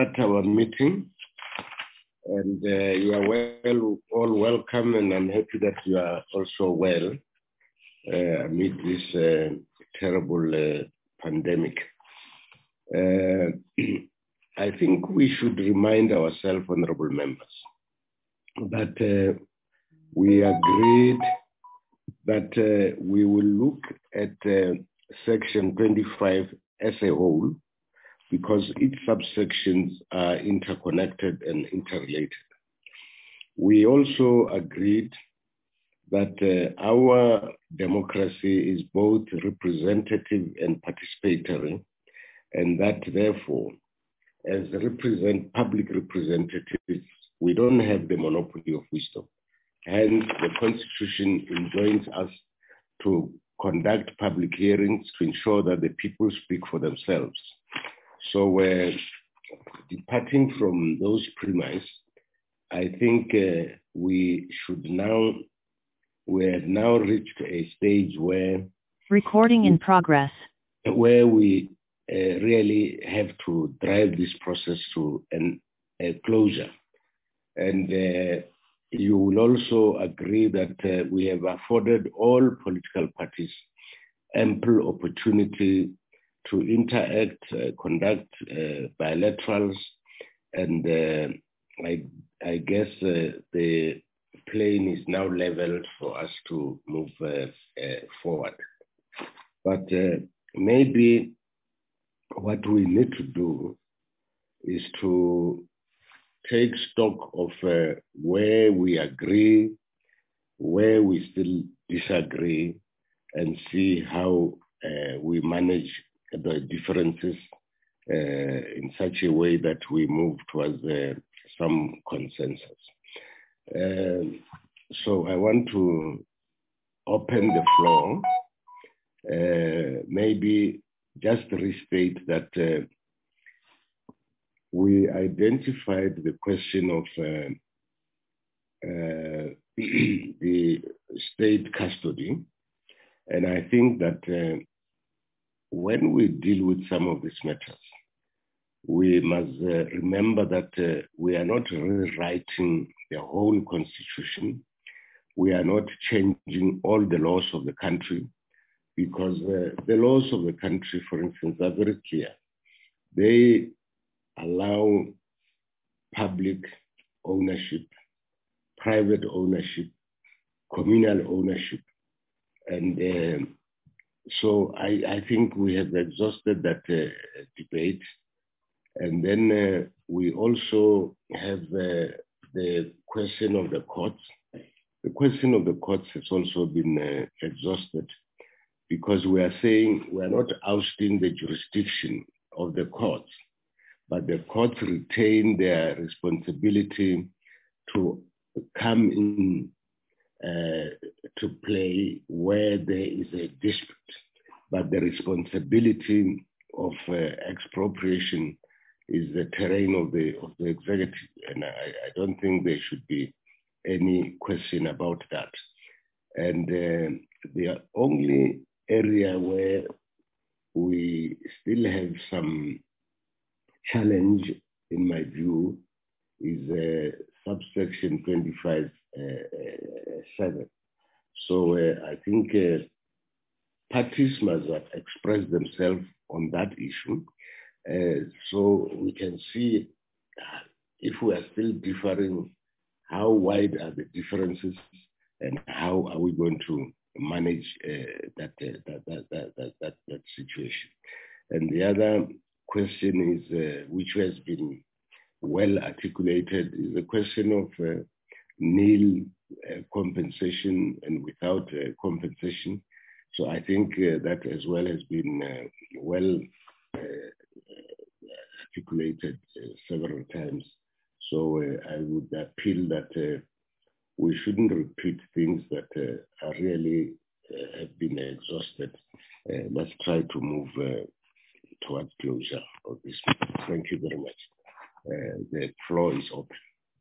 our meeting, and you are all welcome, and I'm happy that you are also well amid this terrible pandemic. I think we should remind ourselves, honorable members, that we agreed that we will look at Section 25 as a whole, because each subsections are interconnected and interrelated. We also agreed that our democracy is both representative and participatory, and that therefore, as public representatives, we don't have the monopoly of wisdom. Hence, the Constitution enjoins us to conduct public hearings to ensure that the people speak for themselves. So we're departing from those premises. I think we have now reached a stage where recording in progress, where we really have to drive this process to a closure. And you will also agree that we have afforded all political parties ample opportunity to interact, conduct bilaterals, and I guess the plane is now leveled for us to move forward. But maybe what we need to do is to take stock of where we agree, where we still disagree, and see how we manage the differences in such a way that we move towards some consensus. So I want to open the floor, maybe just restate that we identified the question of the state custody, and I think that when we deal with some of these matters, we must remember that we are not rewriting the whole constitution. We are not changing all the laws of the country, because the laws of the country, for instance, are very clear. They allow public ownership, private ownership, communal ownership, and so I think we have exhausted that debate. And then we also have the question of the courts. The question of the courts has also been exhausted, because we are saying we are not ousting the jurisdiction of the courts, but the courts retain their responsibility to come in to play where there is a dispute. But the responsibility of expropriation is the terrain of the executive, and I don't think there should be any question about that. And the only area where we still have some challenge, in my view, is subsection 25(7). So I think parties must express themselves on that issue, so we can see if we are still differing, how wide are the differences, and how are we going to manage that situation. And the other question is, which has been well articulated, is the question of nil compensation and without compensation. So I think that as well has been well articulated several times. So I would appeal that we shouldn't repeat things that are really have been exhausted. Let's try to move towards closure of this. Thank you very much. The floor is open.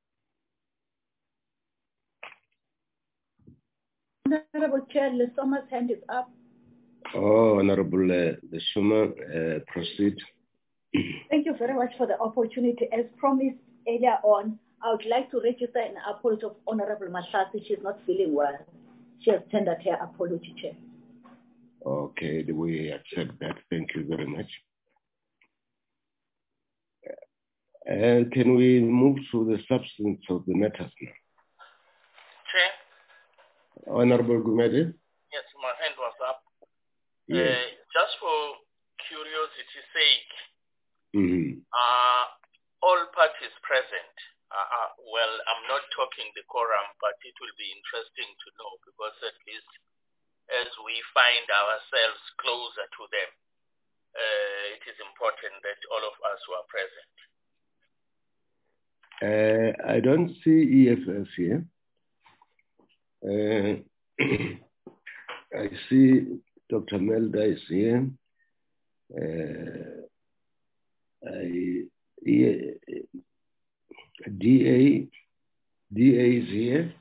Honorable Chair, Lesoma's hand is up. Oh, Honorable Lesoma, proceed. Thank you very much for the opportunity. As promised earlier on, I would like to register an apology of Honorable Mahlatsi. She's not feeling well. She has tendered her apology, Chair. Okay, we accept that. Thank you very much. Can we move to the substance of the matters now? Chair? Honorable Gumede? Yes, my hand was up. Yes. Just for curiosity's sake, Mm-hmm. all parties present, well, I'm not talking the quorum, but it will be interesting to know, because at least as we find ourselves closer to them, it is important that all of us were present. I don't see EFS here. I see Dr. Melda is here. DA is here.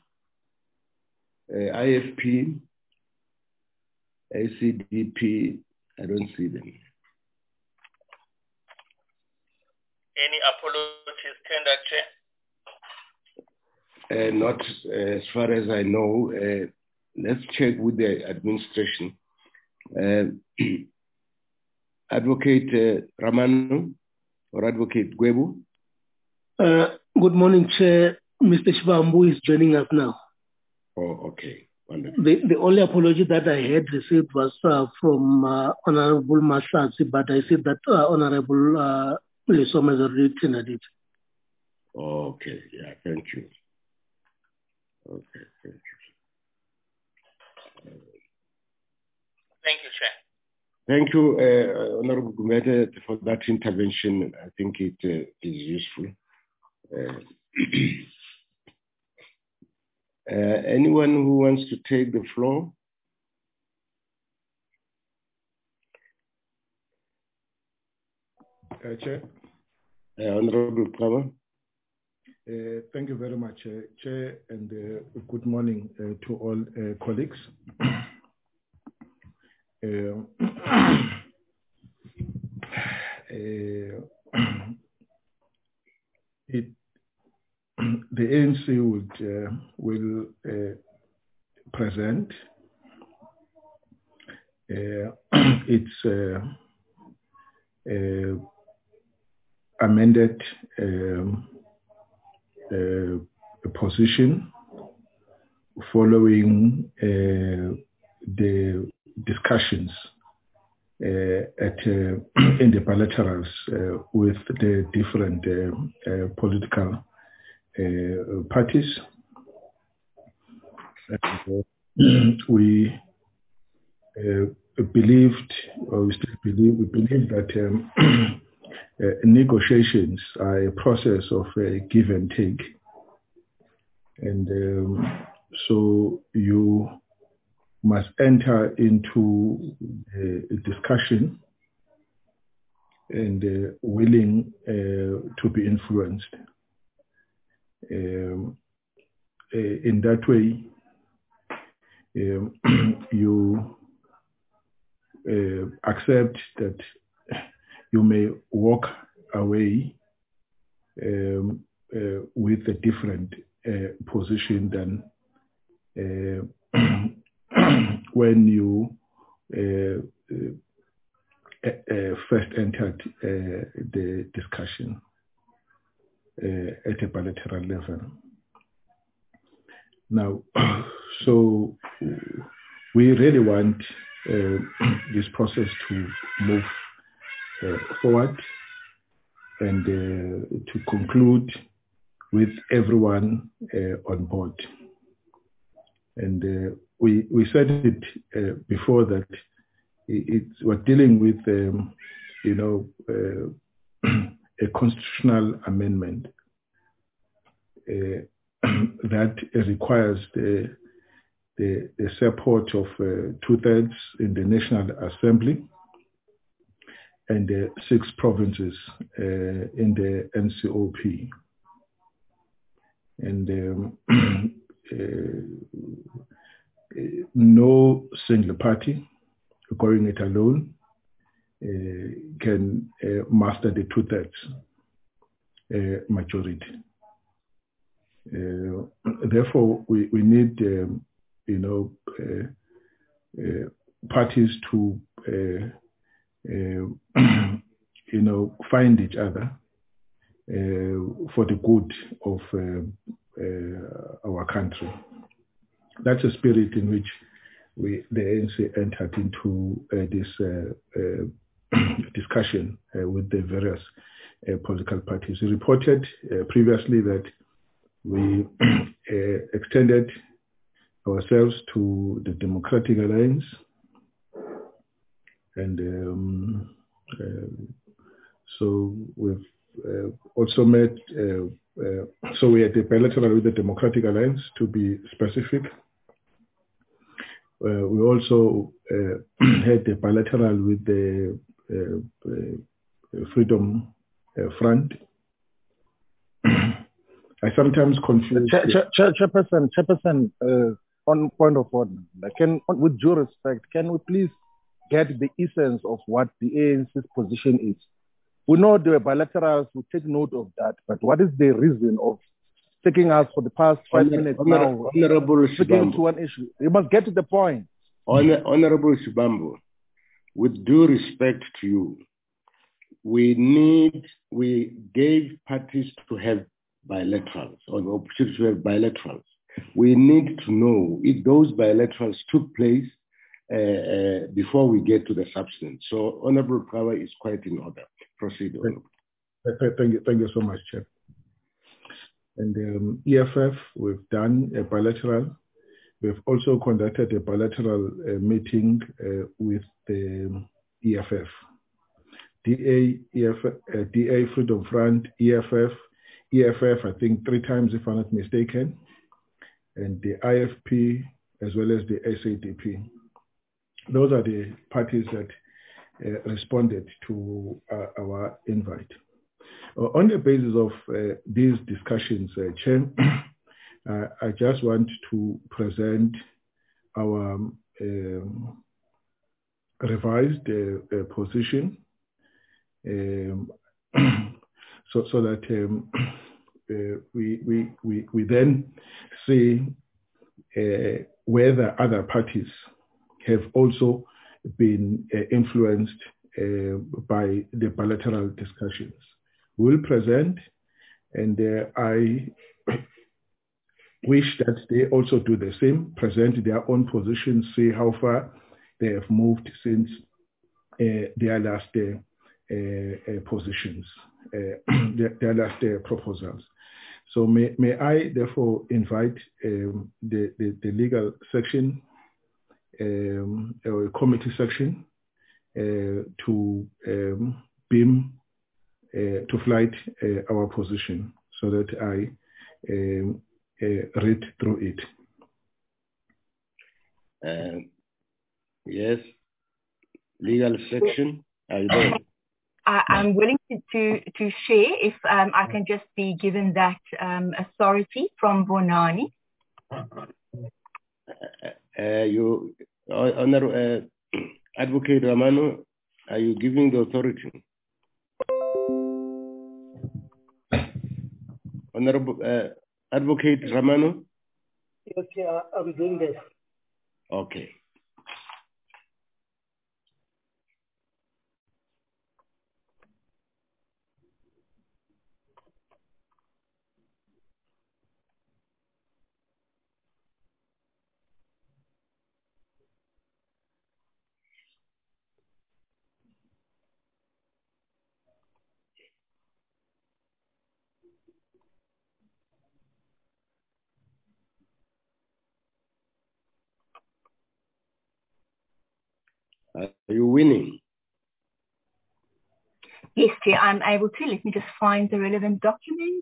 IFP, ACDP, I don't see them. Any apologies tendered, Chair? Not as far as I know. Let's check with the administration. Advocate Ramano or Advocate Gwebu? Good morning, Chair. Mr. Shivambu is joining us now. Oh, okay. Wonderful. The only apology that I had received was from Honorable Mahlatsi, but I said that Honorable Lesoma has already tendered it. Okay, yeah, thank you. Okay, thank you. Thank you, Chair. Thank you, Honorable Gumede, for that intervention. I think it is useful. Anyone who wants to take the floor? Chair. Honorable Kaba. Thank you very much, Chair, and good morning to all colleagues. The ANC will present its amended position following the discussions in the bilaterals with the different political parties. We believed, or we still believe, that negotiations are a process of give and take. And so you must enter into a discussion and willing to be influenced. In that way, you accept that you may walk away with a different position than when you first entered the discussion at a bilateral level. Now, so we really want this process to move forward and to conclude with everyone on board. And we said it before that we're dealing with, a constitutional amendment that requires the support of 2/3 in the National Assembly and 6 provinces in the NCOP. And no single party going it alone can master the 2/3 majority. Therefore, we need, parties to, find each other for the good of our country. That's a spirit in which the ANC entered into this discussion with the various political parties. We reported previously that we extended ourselves to the Democratic Alliance, and so we've also met, so we had a bilateral with the Democratic Alliance, to be specific. We also had a bilateral with the Freedom Front. I sometimes confuse... Chairperson, on point of order, with due respect, can we please get the essence of what the ANC's position is? We know there are bilaterals, we take note of that, but what is the reason of taking us for the past 5 minutes now speaking to one issue? You must get to the point. Honorable Shibambo, with due respect to you, we gave parties to have bilaterals, or the opportunity to have bilaterals. We need to know if those bilaterals took place before we get to the substance. So Honorable Power is quite in order. Proceed. Thank you so much, Chair. And EFF, we've done a bilateral. We've also conducted a bilateral meeting with the EFF. DA, Freedom Front, EFF, I think 3 times if I'm not mistaken, and the IFP as well as the SADP. Those are the parties that responded to our invite. On the basis of these discussions, Chair, I just want to present our revised position, so that we then see whether other parties have also been influenced by the bilateral discussions. We'll present, and I wish that they also do the same, present their own positions, see how far they have moved since their last positions, their last proposals. So may I therefore invite the legal section, or committee section, to beam to flight our position, so that I read through it. Yes, legal section. Are you there? I'm willing to share if I can just be given that authority from Bonani. Honorable Advocate Ramano, are you giving the authority? Honorable Advocate Ramano? Yes, I'm doing this. Okay. Are you winning? Yes, Chair, I'm able to. Let me just find the relevant documents.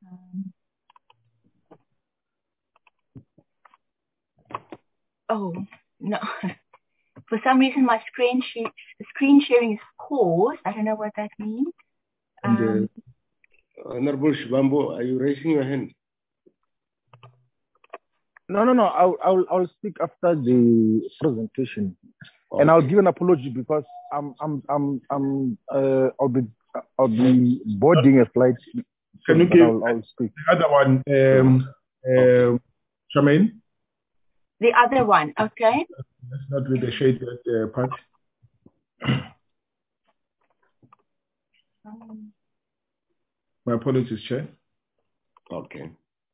Oh, no. For some reason, my screen sharing is paused. I don't know what that means. Honorable Shibambo, are you raising your hand? No. I'll speak after the presentation. And I'll give an apology because I'll be boarding a flight. Can you give I'll speak. The other one, Charmaine? The other one, okay. That's not with the shaded part. My apologies, Chair. Okay.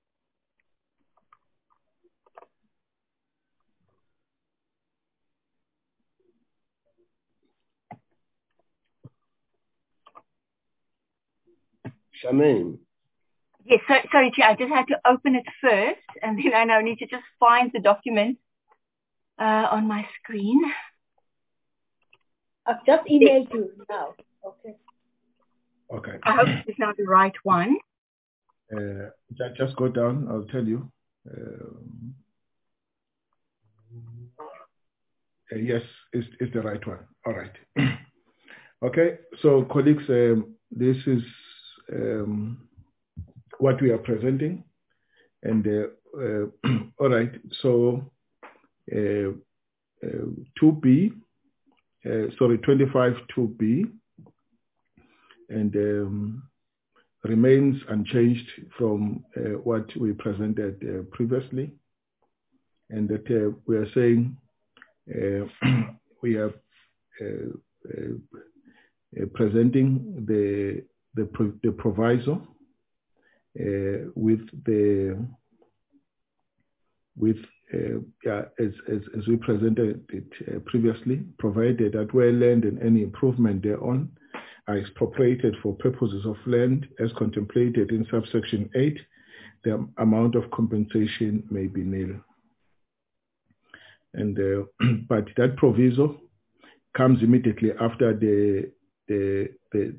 Charmaine. Yes, sorry, Chair. I just had to open it first, and then I now need to just find the document on my screen. I've just emailed you now. Okay. Okay. I hope this is now the right one. Just go down. I'll tell you. Yes, it's the right one. All right. Okay. So, colleagues, this is what we are presenting. And all right. So, 2B, 25 2B, and remains unchanged from what we presented previously, and that we are saying we are presenting the proviso as we presented it previously, provided that where land and any improvement thereon are expropriated for purposes of land as contemplated in subsection 8, the amount of compensation may be nil. And but that proviso comes immediately after the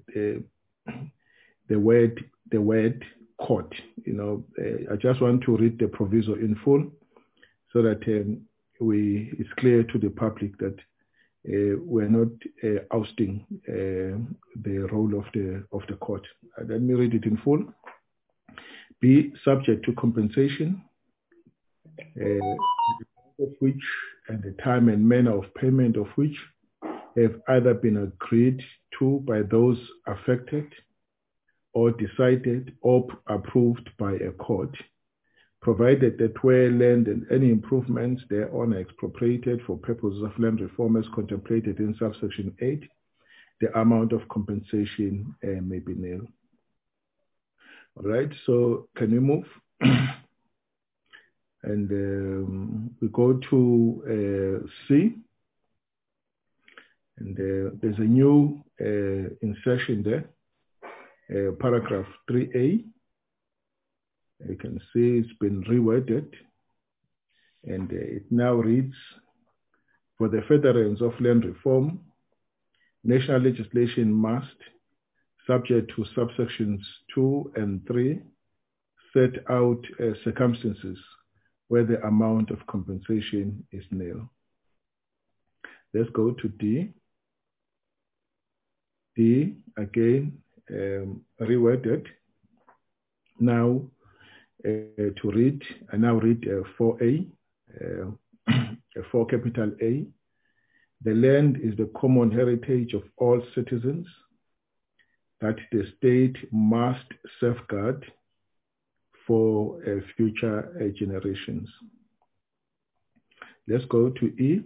word court. You know, I just want to read the proviso in full so that it's clear to the public that we're not ousting the role of the court. Let me read it in full. Be subject to compensation, of which and the time and manner of payment of which have either been agreed to by those affected or decided or approved by a court, provided that where land and any improvements thereon are expropriated for purposes of land reform as contemplated in subsection 8, the amount of compensation may be nil. All right, so can we move? And we go to C, and there's a new insertion there, paragraph 3A. You can see it's been reworded, and it now reads, for the furtherance of land reform, national legislation must, subject to subsections 2 and 3, set out circumstances where the amount of compensation is nil. Let's go to D. D, again, reworded. Now, to read, I now read 4A, 4 capital A. The land is the common heritage of all citizens that the state must safeguard for future generations. Let's go to E.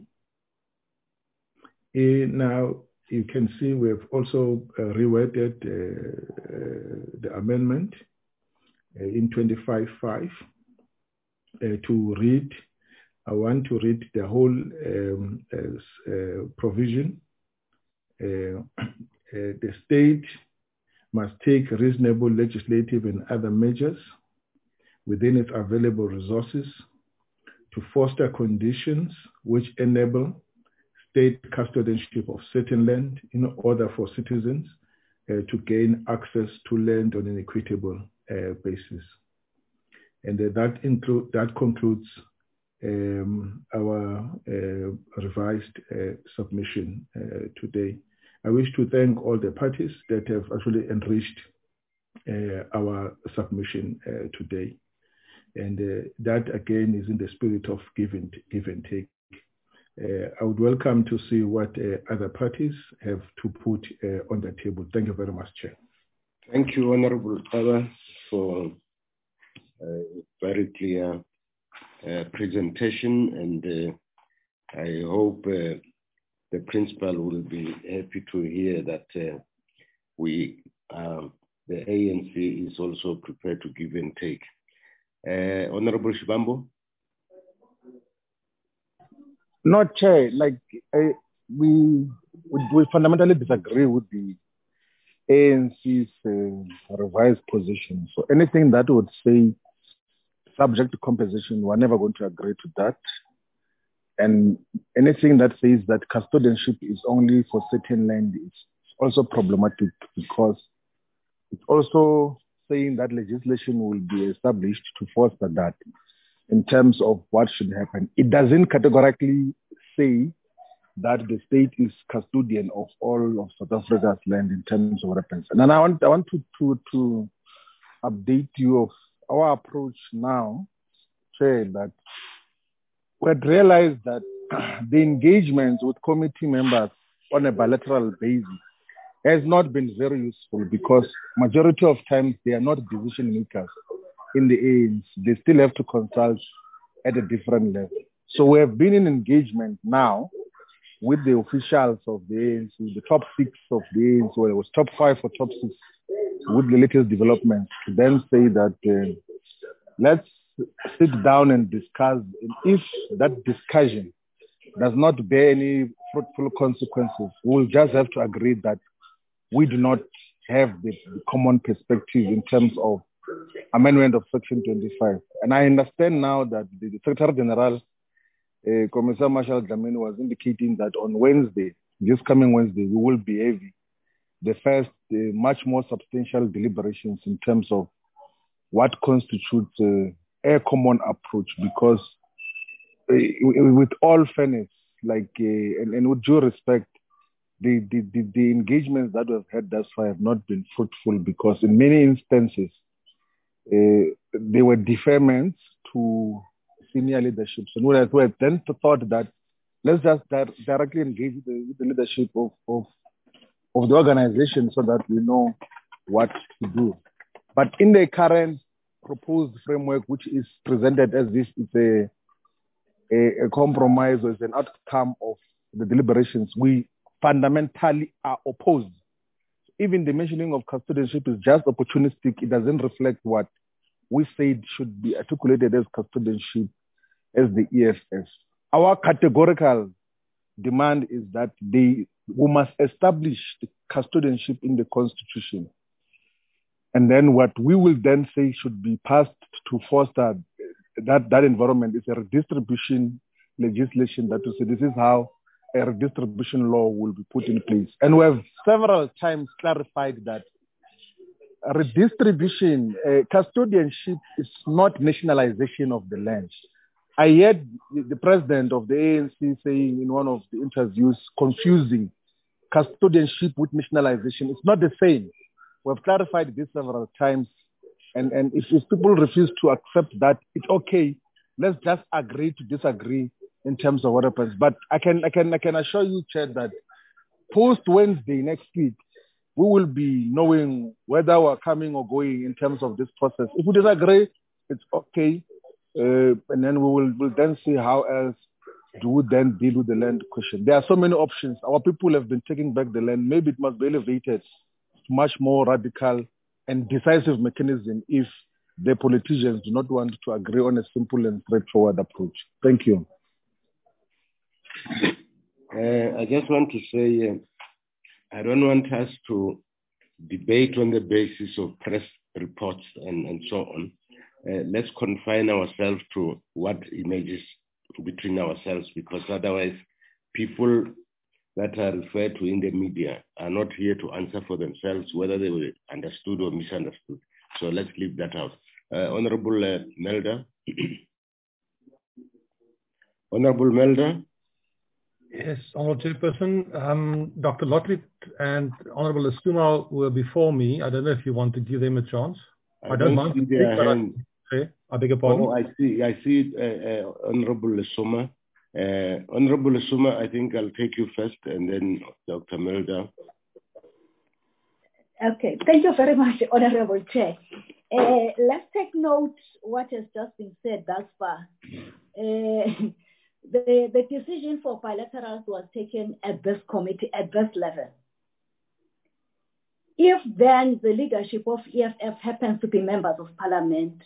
E, now you can see we've also reworded the amendment in 25.5 to read. I want to read the whole provision. The state must take reasonable legislative and other measures within its available resources to foster conditions which enable state custodianship of certain land in order for citizens to gain access to land on an equitable basis. And that concludes our revised submission today. I wish to thank all the parties that have actually enriched our submission today. And that again is in the spirit of give and take. I would welcome to see what other parties have to put on the table. Thank you very much, Chair. Thank you, Honorable Taba, for a very clear presentation, and I hope the principal will be happy to hear that the ANC is also prepared to give and take. Honorable Shibambo? No, Chair, we fundamentally disagree with the ANC's revised position. So anything that would say subject to compensation, we're never going to agree to that. And anything that says that custodianship is only for certain land is also problematic, because it's also saying that legislation will be established to foster that in terms of what should happen. It doesn't categorically say that the state is custodian of all of South Africa's land in terms of weapons. And then I want to update you of our approach now, say that we had realized that the engagements with committee members on a bilateral basis has not been very useful, because majority of times they are not decision makers in the ANC. They still have to consult at a different level. So we have been in engagement now with the officials of the ANC, the top 6 of the ANC, well, it was top 5 or top 6, with the latest developments, to then say that let's sit down and discuss. And if that discussion does not bear any fruitful consequences, we'll just have to agree that we do not have the common perspective in terms of amendment of Section 25. And I understand now that the Secretary General, Commissar Marshall Dlamini, was indicating that on Wednesday, this coming Wednesday, we will be having the first much more substantial deliberations in terms of what constitutes a common approach, because with all fairness, and with due respect, the engagements that we've had thus far have not been fruitful, because in many instances, there were deferments to senior leadership. So we have then thought that let's just directly engage with the leadership of the organization so that we know what to do. But in the current proposed framework, which is presented as this is a compromise or is an outcome of the deliberations, we fundamentally are opposed. Even the mentioning of custodianship is just opportunistic. It doesn't reflect what we said should be articulated as custodianship as the EFF. Our categorical demand is that we must establish the custodianship in the Constitution. And then what we will then say should be passed to foster that environment is a redistribution legislation that will say this is how a redistribution law will be put in place. And we have several times clarified that redistribution, custodianship is not nationalization of the land. I heard the president of the ANC saying in one of the interviews, confusing custodianship with nationalization. It's not the same. We've clarified this several times. And if people refuse to accept that, it's okay. Let's just agree to disagree in terms of what happens. But I can assure you, Chair, that post Wednesday next week, we will be knowing whether we're coming or going in terms of this process. If we disagree, it's okay. And then we'll then see how else do we then deal with the land question. There are so many options. Our people have been taking back the land. Maybe it must be elevated to much more radical and decisive mechanism if the politicians do not want to agree on a simple and straightforward approach. Thank you. I just want to say, I don't want us to debate on the basis of press reports and so on. Let's confine ourselves to what emerges between ourselves, because otherwise people that are referred to in the media are not here to answer for themselves whether they were understood or misunderstood. So let's leave that out. Honorable Melder. Honorable Melder. Yes, Honorable Chairperson. Dr. Lotriet and Honorable Eskuma were before me. I don't know if you want to give them a chance. I don't mind to speak, but I beg your pardon. Oh, I see. Honorable Lesoma. Honorable Suma, I think I'll take you first, and then Dr. Melda. Okay, thank you very much, Honorable Chair. Let's take note what has just been said thus far. The decision for bilaterals was taken at this committee, at this level. If then the leadership of EFF happens to be members of parliament,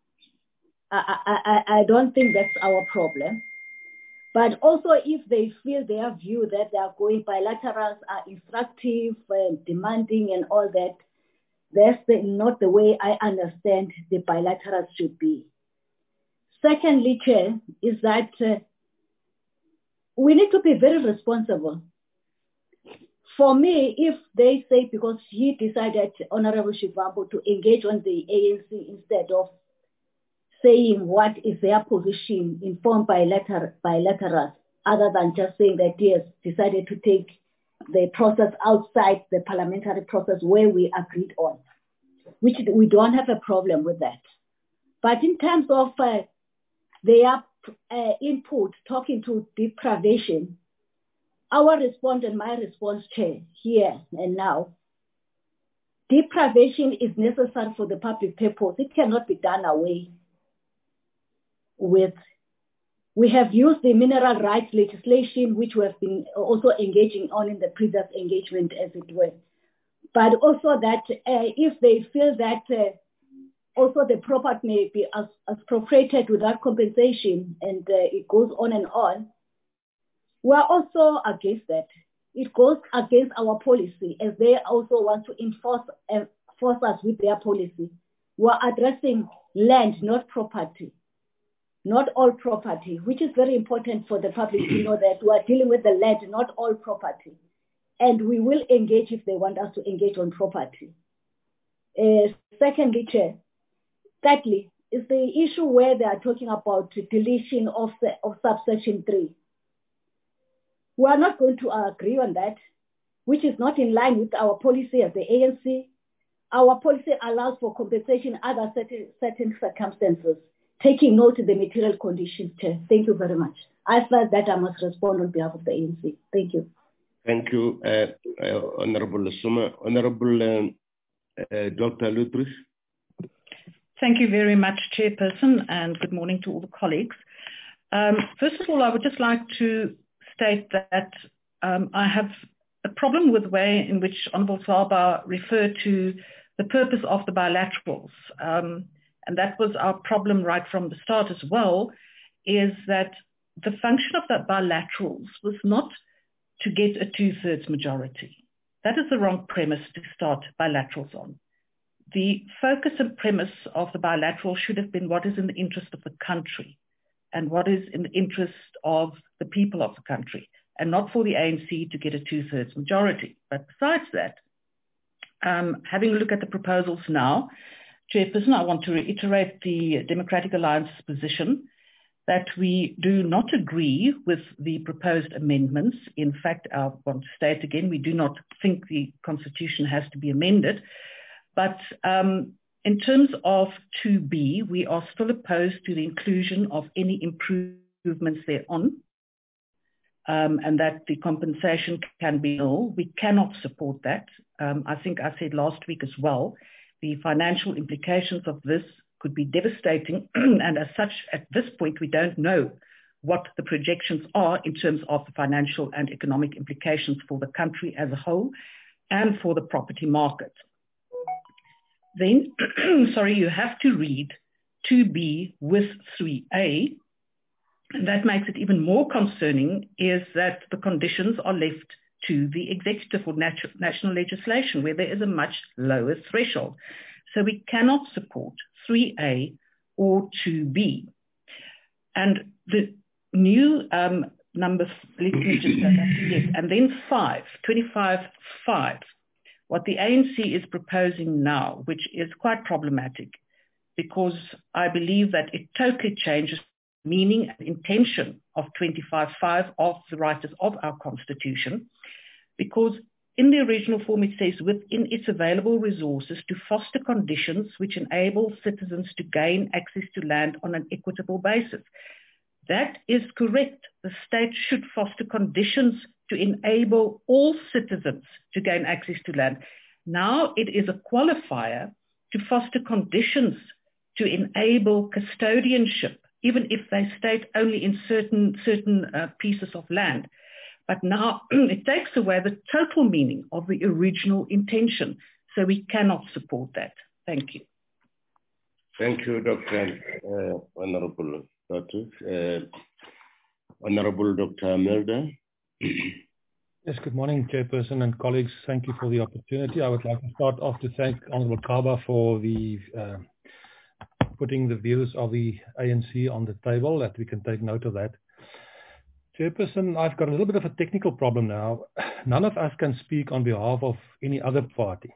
I don't think that's our problem. But also if they feel their view that they are going bilaterals are instructive and demanding and all that, that's not the way I understand the bilaterals should be. Secondly, Chair, is that we need to be very responsible. For me, if they say because he decided, Honorable Shivambu, to engage on the ANC instead of saying what is their position informed bilaterals, other than just saying that he has decided to take the process outside the parliamentary process where we agreed on, which we don't have a problem with that. But in terms of their input, talking to deprivation, our response and my response, Chair, here and now, deprivation is necessary for the public purpose. It cannot be done away with. We have used the mineral rights legislation, which we have been also engaging on in the previous engagement, as it were. But also that if they feel that also the property may be appropriated without compensation, and it goes on and on, we are also against that. It goes against our policy, as they also want to enforce us with their policy. We are addressing land, not property. Not all property, which is very important for the public to know that we are dealing with the land, not all property. And we will engage if they want us to engage on property. Secondly, Chair, thirdly, is the issue where they are talking about deletion of subsection 3. We are not going to agree on that, which is not in line with our policy as the ANC. Our policy allows for compensation under certain circumstances, taking note of the material conditions, Chair. Thank you very much. I felt that I must respond on behalf of the ANC. Thank you. Thank you, Honorable Suma. Honorable Dr. Lutrich. Thank you very much, Chairperson, and good morning to all the colleagues. First of all, I would just like to state that I have a problem with the way in which Honourable Zwaba referred to the purpose of the bilaterals. And that was our problem right from the start as well, is that the function of the bilaterals was not to get a 2/3 majority. That is the wrong premise to start bilaterals on. The focus and premise of the bilateral should have been what is in the interest of the country and what is in the interest of the people of the country, and not for the ANC to get a 2/3 majority. But besides that, having a look at the proposals now, Chairperson, I want to reiterate the Democratic Alliance's position that we do not agree with the proposed amendments. In fact, I want to state again, we do not think the Constitution has to be amended. But in terms of 2B, we are still opposed to the inclusion of any improvements thereon, and that the compensation can be nil. We cannot support that. I think I said last week as well, the financial implications of this could be devastating, and as such, at this point, we don't know what the projections are in terms of the financial and economic implications for the country as a whole and for the property market. Then, you have to read 2B with 3A, and that makes it even more concerning, is that the conditions are left to the executive or national legislation, where there is a much lower threshold. So we cannot support 3A or 2B. And the new number, let me just go back to yes, and then 25(5). What the ANC is proposing now, which is quite problematic, because I believe that it totally changes meaning and intention of 25(5) of the writers of our Constitution, because in the original form it says, within its available resources, to foster conditions which enable citizens to gain access to land on an equitable basis. That is correct. The state should foster conditions to enable all citizens to gain access to land. Now it is a qualifier to foster conditions to enable custodianship, even if they state only in certain pieces of land. But now it takes away the total meaning of the original intention. So we cannot support that. Thank you. Thank you, Dr. Honorable Dr. Honorable Dr. Mulder. Yes, good morning, Chairperson and colleagues. Thank you for the opportunity. I would like to start off to thank Honorable Kaba for the putting the views of the ANC on the table, that we can take note of that. Chairperson, I've got a little bit of a technical problem now. None of us can speak on behalf of any other party.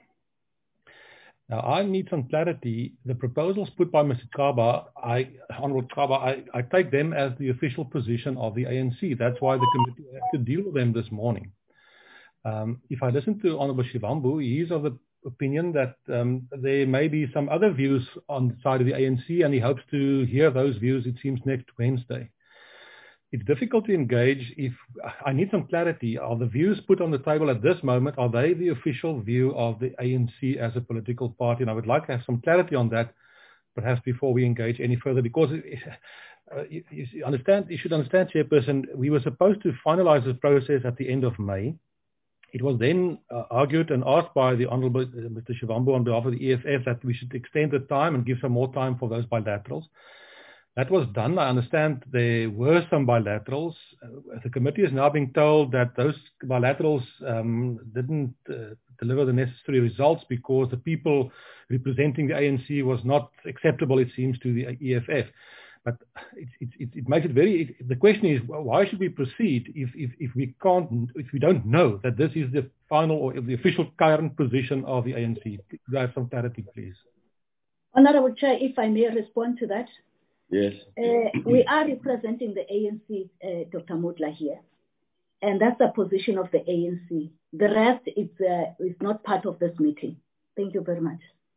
Now, I need some clarity. The proposals put by Mr. Kaba, Honorable Kaba, I take them as the official position of the ANC. That's why the committee had to deal with them this morning. If I listen to Honorable Shivambu, he's of the opinion that there may be some other views on the side of the ANC, and he hopes to hear those views, it seems, next Wednesday. It's difficult to engage if I need some clarity. Are the views put on the table at this moment, are they the official view of the ANC as a political party? And I would like to have some clarity on that, perhaps before we engage any further, because you should understand, Chairperson, we were supposed to finalize this process at the end of May. It was then argued and asked by the Honourable Mr. Shivambu on behalf of the EFF that we should extend the time and give some more time for those bilaterals. That was done. I understand there were some bilaterals. The committee is now being told that those bilaterals didn't deliver the necessary results because the people representing the ANC was not acceptable, it seems, to the EFF. But it makes it very. The question is, why should we proceed if we don't know that this is the final or the official current position of the ANC? Could I have some clarity, please? Honourable Chair, if I may respond to that. Yes. We are representing the ANC, Dr. Mutla here, and that's the position of the ANC. The rest is not part of this meeting. Thank you very much.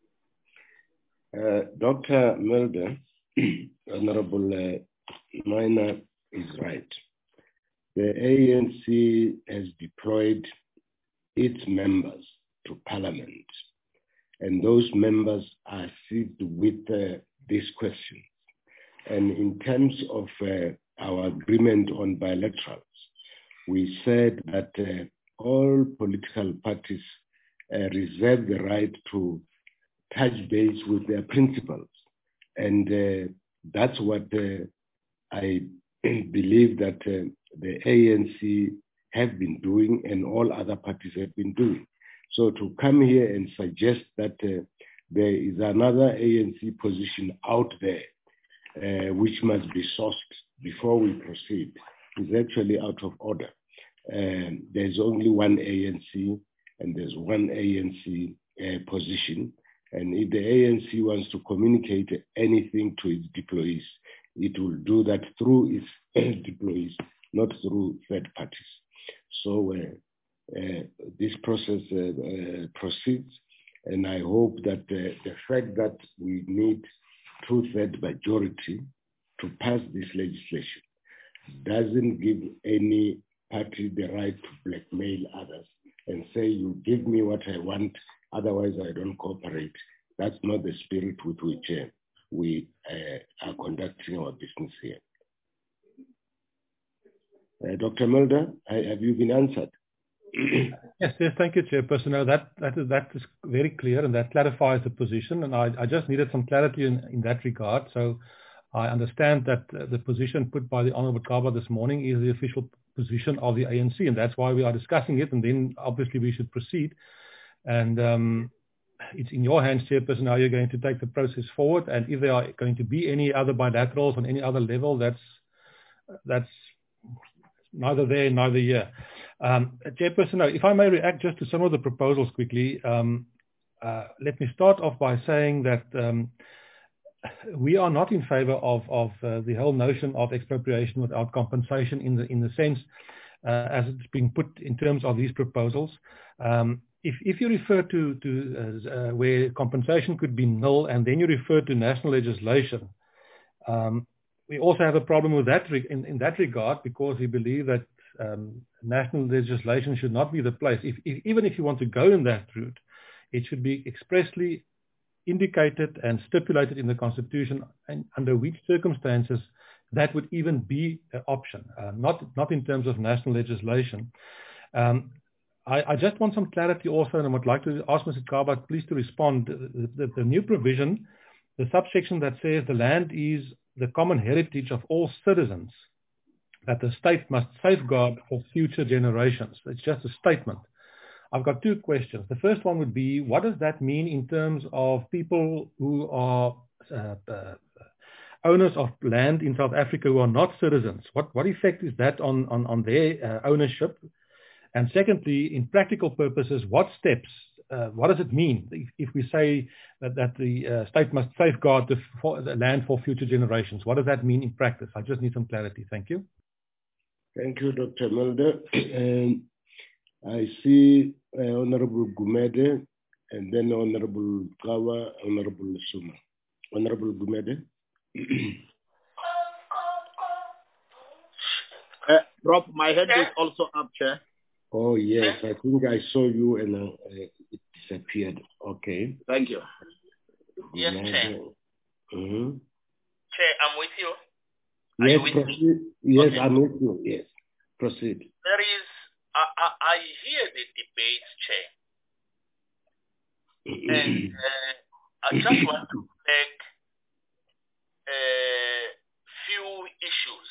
Dr. Mulder, Honorable Minor is right. The ANC has deployed its members to Parliament, and those members are seized with this question. And in terms of our agreement on bilaterals, we said that all political parties reserve the right to touch base with their principles. And that's what I believe that the ANC have been doing and all other parties have been doing. So to come here and suggest that there is another ANC position out there which must be sourced before we proceed is actually out of order. There's only one ANC and there's one ANC position. And if the ANC wants to communicate anything to its deployees, it will do that through its deployees, not through third parties. So this process proceeds, and I hope that the fact that we need two-thirds majority to pass this legislation doesn't give any party the right to blackmail others and say, you give me what I want, otherwise I don't cooperate. That's not the spirit with which we are conducting our business here. Dr. Mulder, have you been answered? Yes, thank you, Chairperson. No, that is very clear, and that clarifies the position. And I just needed some clarity in that regard. So I understand that the position put by the Honourable Kaba this morning is the official position of the ANC, and that's why we are discussing it. And then obviously we should proceed. And it's in your hands, Chairperson, how you're going to take the process forward. And if there are going to be any other bilaterals on any other level, that's neither there, neither here. Chairperson, if I may react just to some of the proposals quickly, let me start off by saying that we are not in favor of the whole notion of expropriation without compensation in the sense as it's being put in terms of these proposals. If you refer to where compensation could be nil, and then you refer to national legislation, we also have a problem with that in that regard, because we believe that national legislation should not be the place. Even if you want to go in that route, it should be expressly indicated and stipulated in the Constitution and under which circumstances that would even be an option, not in terms of national legislation. I just want some clarity also, and I would like to ask Mr. Kaba please to respond. The new provision, the subsection that says the land is the common heritage of all citizens, that the state must safeguard for future generations. It's just a statement. I've got two questions. The first one would be, what does that mean in terms of people who are owners of land in South Africa who are not citizens? What effect is that on their ownership? And secondly, in practical purposes, what steps, what does it mean if we say that the state must safeguard the land for future generations? What does that mean in practice? I just need some clarity. Thank you. Thank you, Dr. Mulder. I see Honorable Gumede, and then Honorable Kawa, Honorable Suma. Honorable Gumede. Rob, my head is also up, Chair. Oh, yes. I think I saw you and it disappeared. Okay. Thank you. Yes, Chair. Mm-hmm. Chair, I'm with you. Yes, proceed. Yes, okay. I'm with you. Yes, proceed. There is, I hear the debate, Chair. And I just want to flag few issues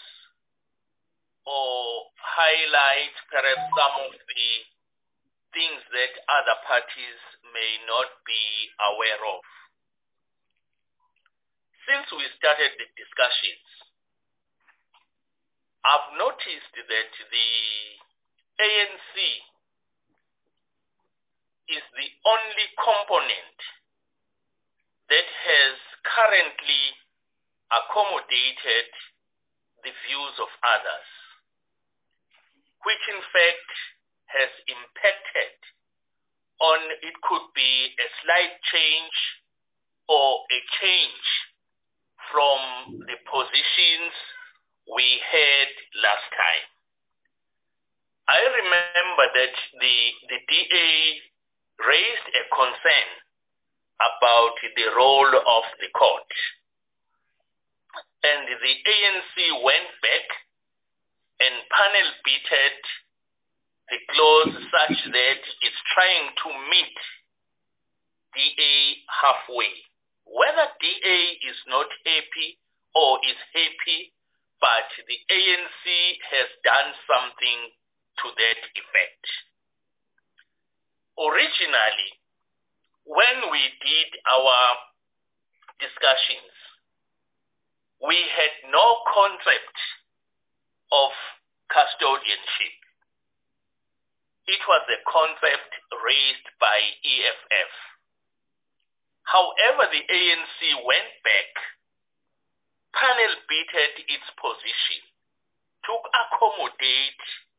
or highlight perhaps some of the things that other parties may not be aware of. Since we started the discussions, I've noticed that the ANC is the only component that has currently accommodated the views of others, which in fact has impacted on, it could be a slight change or a change from the positions we had last time. I remember that the DA raised a concern about the role of the court. And the ANC went back and panel beated the clause such that it's trying to meet DA halfway. Whether DA is not happy or is happy, but the ANC has done something to that effect. Originally, when we did our discussions, we had no concept of custodianship. It was a concept raised by EFF. However, the ANC went back, panel beated its position to accommodate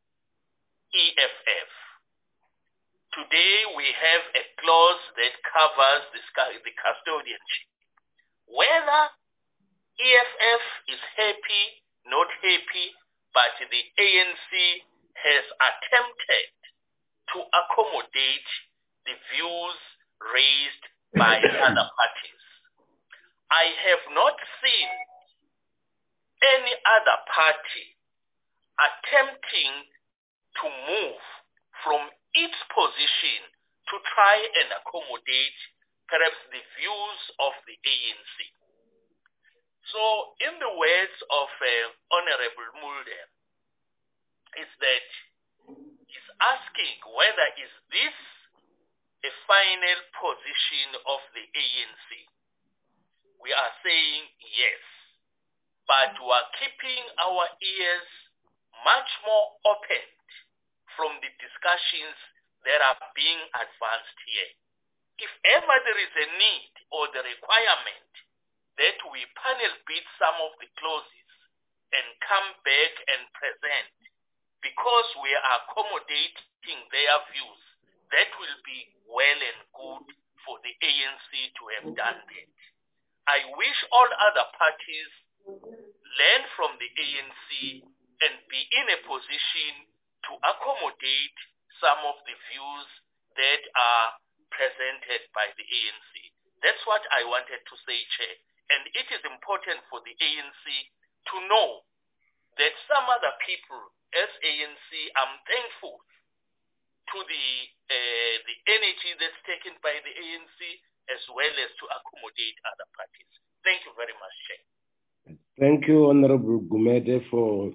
EFF. Today, we have a clause that covers the custodianship. Whether EFF is happy, not happy, but the ANC has attempted to accommodate the views raised by other parties. I have not seen any other party attempting to move from its position to try and accommodate perhaps the views of the ANC. So in the words of Honorable Mulder, is that he's asking whether is this a final position of the ANC. We are saying yes, but we are keeping our ears much more open from the discussions that are being advanced here. If ever there is a need or the requirement that we panel beat some of the clauses and come back and present because we are accommodating their views, that will be well and good for the ANC to have done that. I wish all other parties learn from the ANC and be in a position to accommodate some of the views that are presented by the ANC. That's what I wanted to say, Chair. And it is important for the ANC to know that some other people, as ANC, I'm thankful to the energy that's taken by the ANC as well as to accommodate other parties. Thank you very much, Chair. Thank you, Honorable Gumede, for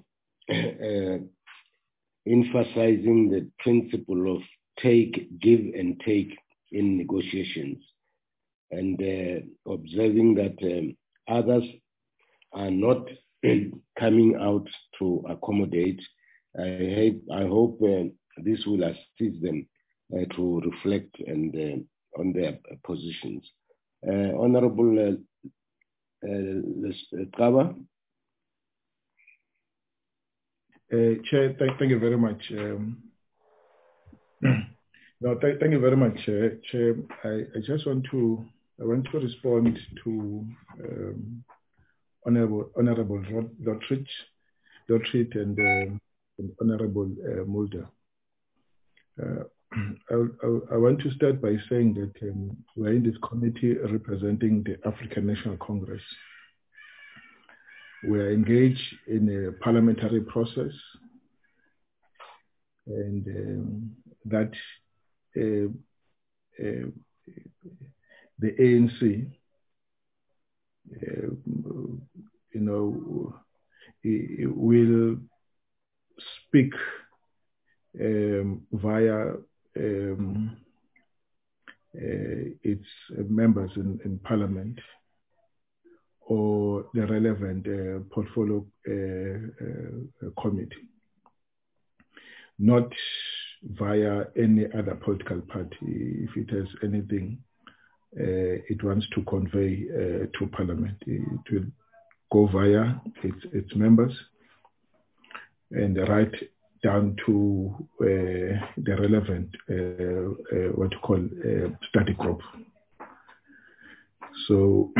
emphasizing the principle of give and take in negotiations, and observing that others are not coming out to accommodate. I hope this will assist them to reflect and on their positions. Honorable Kaba. Chair, thank you very much. No, thank you very much, Chair. I just want to respond to Honorable Lottridge and Honorable Mulder. I want to start by saying that we're in this committee representing the African National Congress. We are engaged in a parliamentary process, and that the ANC, will speak via its members in Parliament or the relevant portfolio committee, not via any other political party if it has anything it wants to convey to Parliament. It will go via its members and right down to the relevant what you call study group. So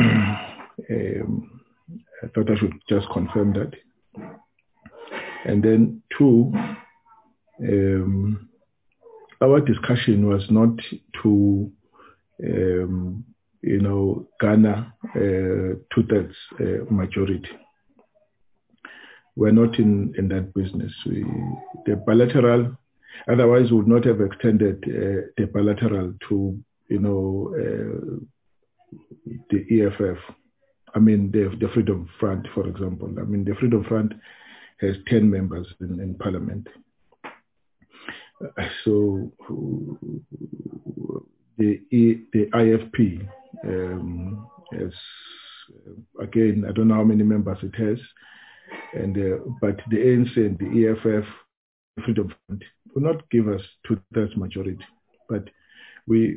I thought I should just confirm that. And then two, our discussion was not to garner 2/3 majority. We're not in that business. The bilateral, otherwise we would not have extended the bilateral to the EFF. I mean the Freedom Front, for example. I mean the Freedom Front has 10 members in Parliament. So the IFP has, again, I don't know how many members it has, and but the ANC and the EFF, Freedom Front, will not give us 2/3 majority. But we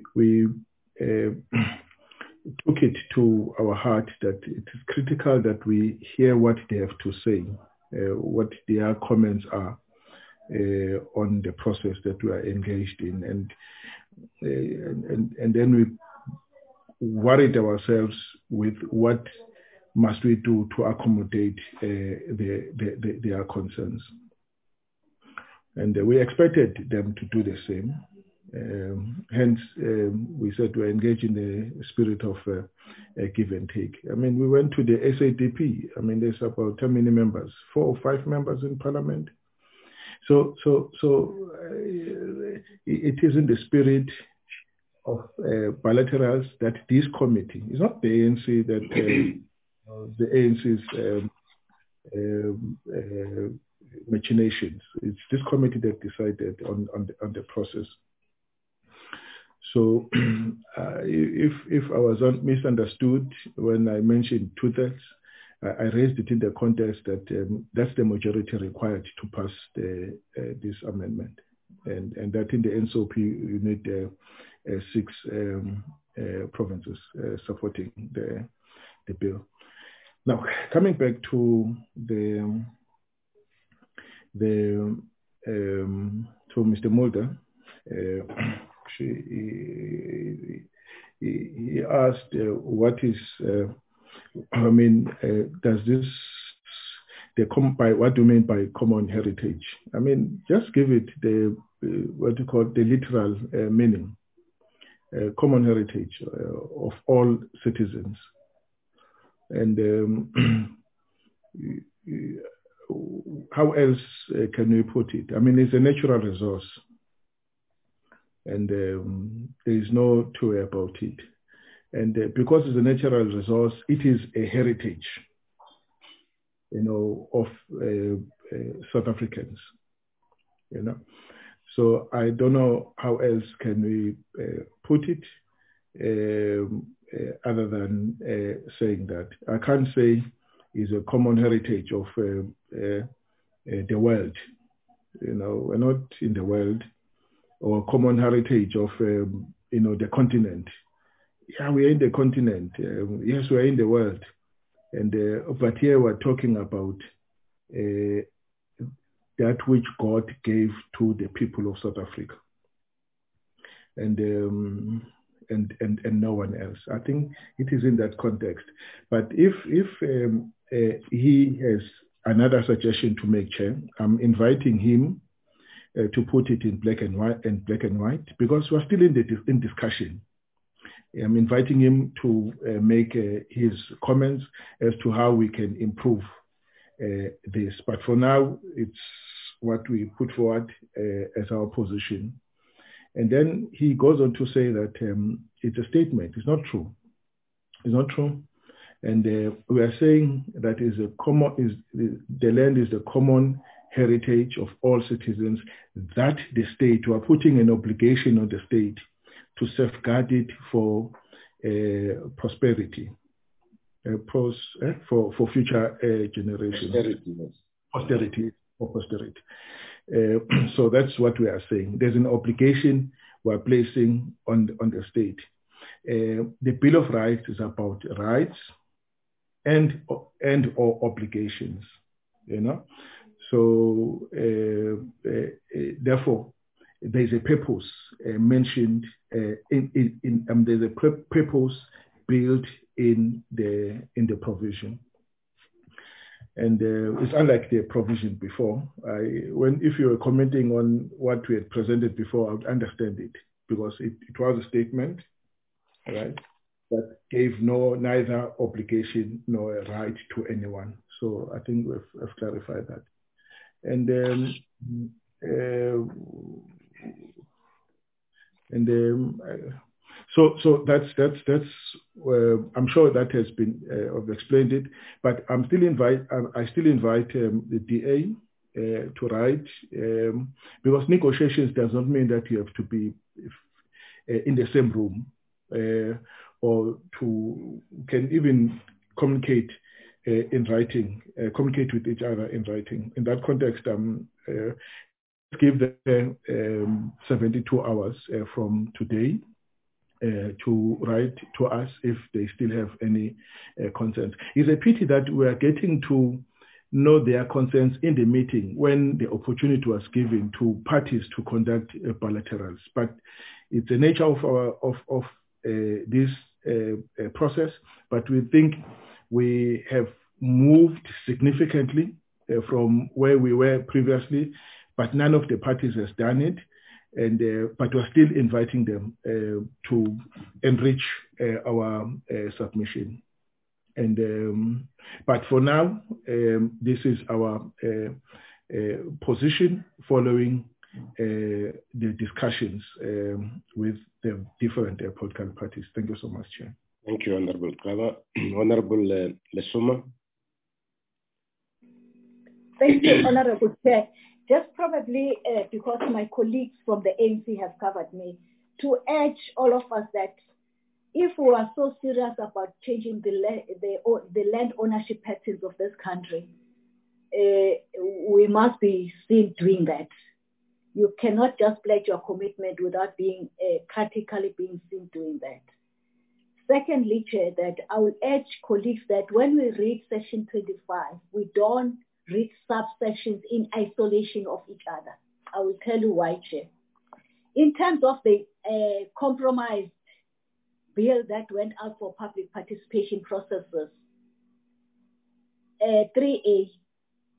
took it to our heart that it is critical that we hear what they have to say, what their comments are on the process that we are engaged in, and then we worried ourselves with what must we do to accommodate their concerns. And we expected them to do the same. Hence, we said we're engaged in the spirit of a give and take. I mean, we went to the SADP. I mean, there's about how many members? 4 or 5 members in Parliament. So it is in the spirit of bilaterals that this committee, it's not the ANC that the ANC's machinations. It's this committee that decided on the process. So if I was misunderstood when I mentioned 2/3, I raised it in the context that that's the majority required to pass this amendment, and that in the NSOP you need 6 provinces supporting the bill. Now, coming back to to Mr. Mulder, he asked what is, does this by what do you mean by common heritage? I mean, just give it the what you call the literal meaning. Common heritage of all citizens. And how else can we put it? I mean, it's a natural resource, and there is no two way about it. And because it's a natural resource, it is a heritage, of South Africans, So I don't know how else can we put it other than saying that. I can't say it's a common heritage of the world. We're not in the world, or common heritage of the continent. Yeah, we're in the continent. Yes, we're in the world. And but here we're talking about that which God gave to the people of South Africa, and no one else. I think it is in that context. But if he has another suggestion to make, Chair, I'm inviting him to put it in black and white, because we're still in discussion. I'm inviting him to make his comments as to how we can improve this. But for now, it's what we put forward as our position. And then he goes on to say that it's a statement. It's not true. It's not true. And we are saying that the land is the common heritage of all citizens, that the state, we are putting an obligation on the state to safeguard it for prosperity, for future generations. Posterity. So that's what we are saying. There's an obligation we're placing on the state. The Bill of Rights is about rights and or obligations, So therefore, there's a purpose mentioned there's a purpose built in the provision, and it's unlike the provision before. If you were commenting on what we had presented before, I would understand it, because it was a statement, right, that gave neither obligation nor a right to anyone. So I think we've clarified that, and so that's I'm sure that has been I've explained it, but I still invite the DA to write, because negotiations does not mean that you have to be in the same room, or can even communicate in writing, communicate with each other in writing. In that context, give them 72 hours from today to write to us if they still have any concerns. It's a pity that we are getting to know their concerns in the meeting when the opportunity was given to parties to conduct bilaterals. But it's the nature of this process. But we think we have moved significantly from where we were previously, but none of the parties has done it. But we're still inviting them to enrich our submission. But for now, this is our position following the discussions with the different political parties. Thank you so much, Chair. Thank you, Honorable Kaba. Honorable Lesoma. Thank you, Honorable Chair. Just probably because my colleagues from the ANC have covered me, to urge all of us that if we are so serious about changing the land ownership patterns of this country, we must be seen doing that. You cannot just pledge your commitment without being practically being seen doing that. Secondly, Chair, that I will urge colleagues that when we read Section 25, we don't read subsections in isolation of each other. I will tell you why, Chair. In terms of the compromise bill that went out for public participation processes, 3A,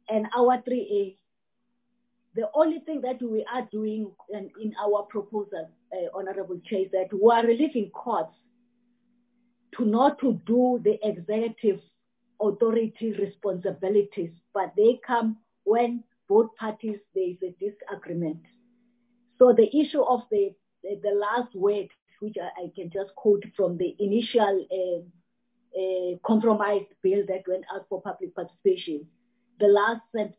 and our 3A. The only thing that we are doing in our proposal, Honorable Chair, is that we are relieving courts to not to do the executive authority responsibilities, but they come when both parties there is a disagreement. So the issue of the last word, which I can just quote from the initial compromise bill that went out for public participation, the last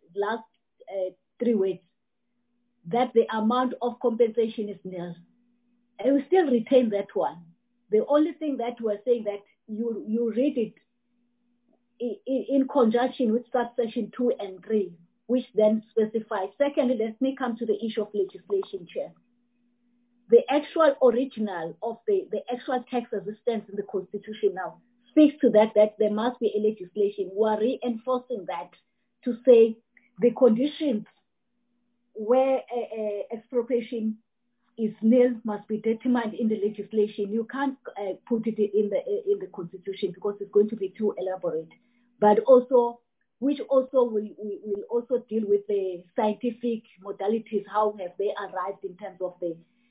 3 words, that the amount of compensation is nil. And we still retain that one. The only thing that we're saying that you read it in conjunction with subsection 2 and 3, which then specifies. Secondly, let me come to the issue of legislation, Chair. The actual original of the actual tax existence in the Constitution now speaks to that there must be a legislation. We are reinforcing that to say the conditions where expropriation is nil must be determined in the legislation. You can't put it in the Constitution because it's going to be too elaborate. But also, which also will also deal with the scientific modalities. How have they arrived in terms of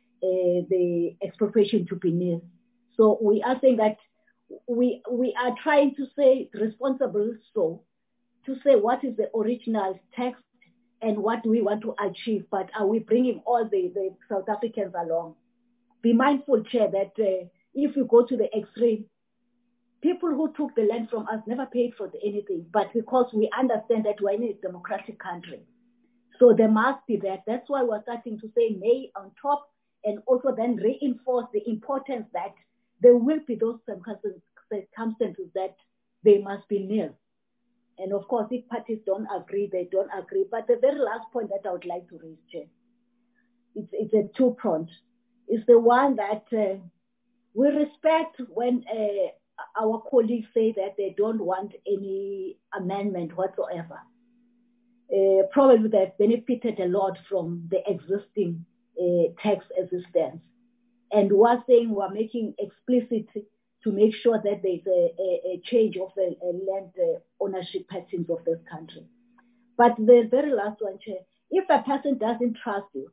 the expropriation to be nil? So we are saying that we are trying to say responsible, so to say what is the original text and what do we want to achieve, but are we bringing all the South Africans along? Be mindful, Chair, that if you go to the extreme, people who took the land from us never paid for anything, but because we understand that we're in a democratic country. So there must be that. That's why we're starting to say nay on top, and also then reinforce the importance that there will be those circumstances that they must be nil. And of course, if parties don't agree, they don't agree. But the very last point that I would like to raise, Chair, it's a two-pronged. It's the one that we respect when our colleagues say that they don't want any amendment whatsoever. Probably they've benefited a lot from the existing tax existence. And we're saying we're making explicit to make sure that there's a change of the land ownership patterns of this country. But the very last one, Chair, if a person doesn't trust you,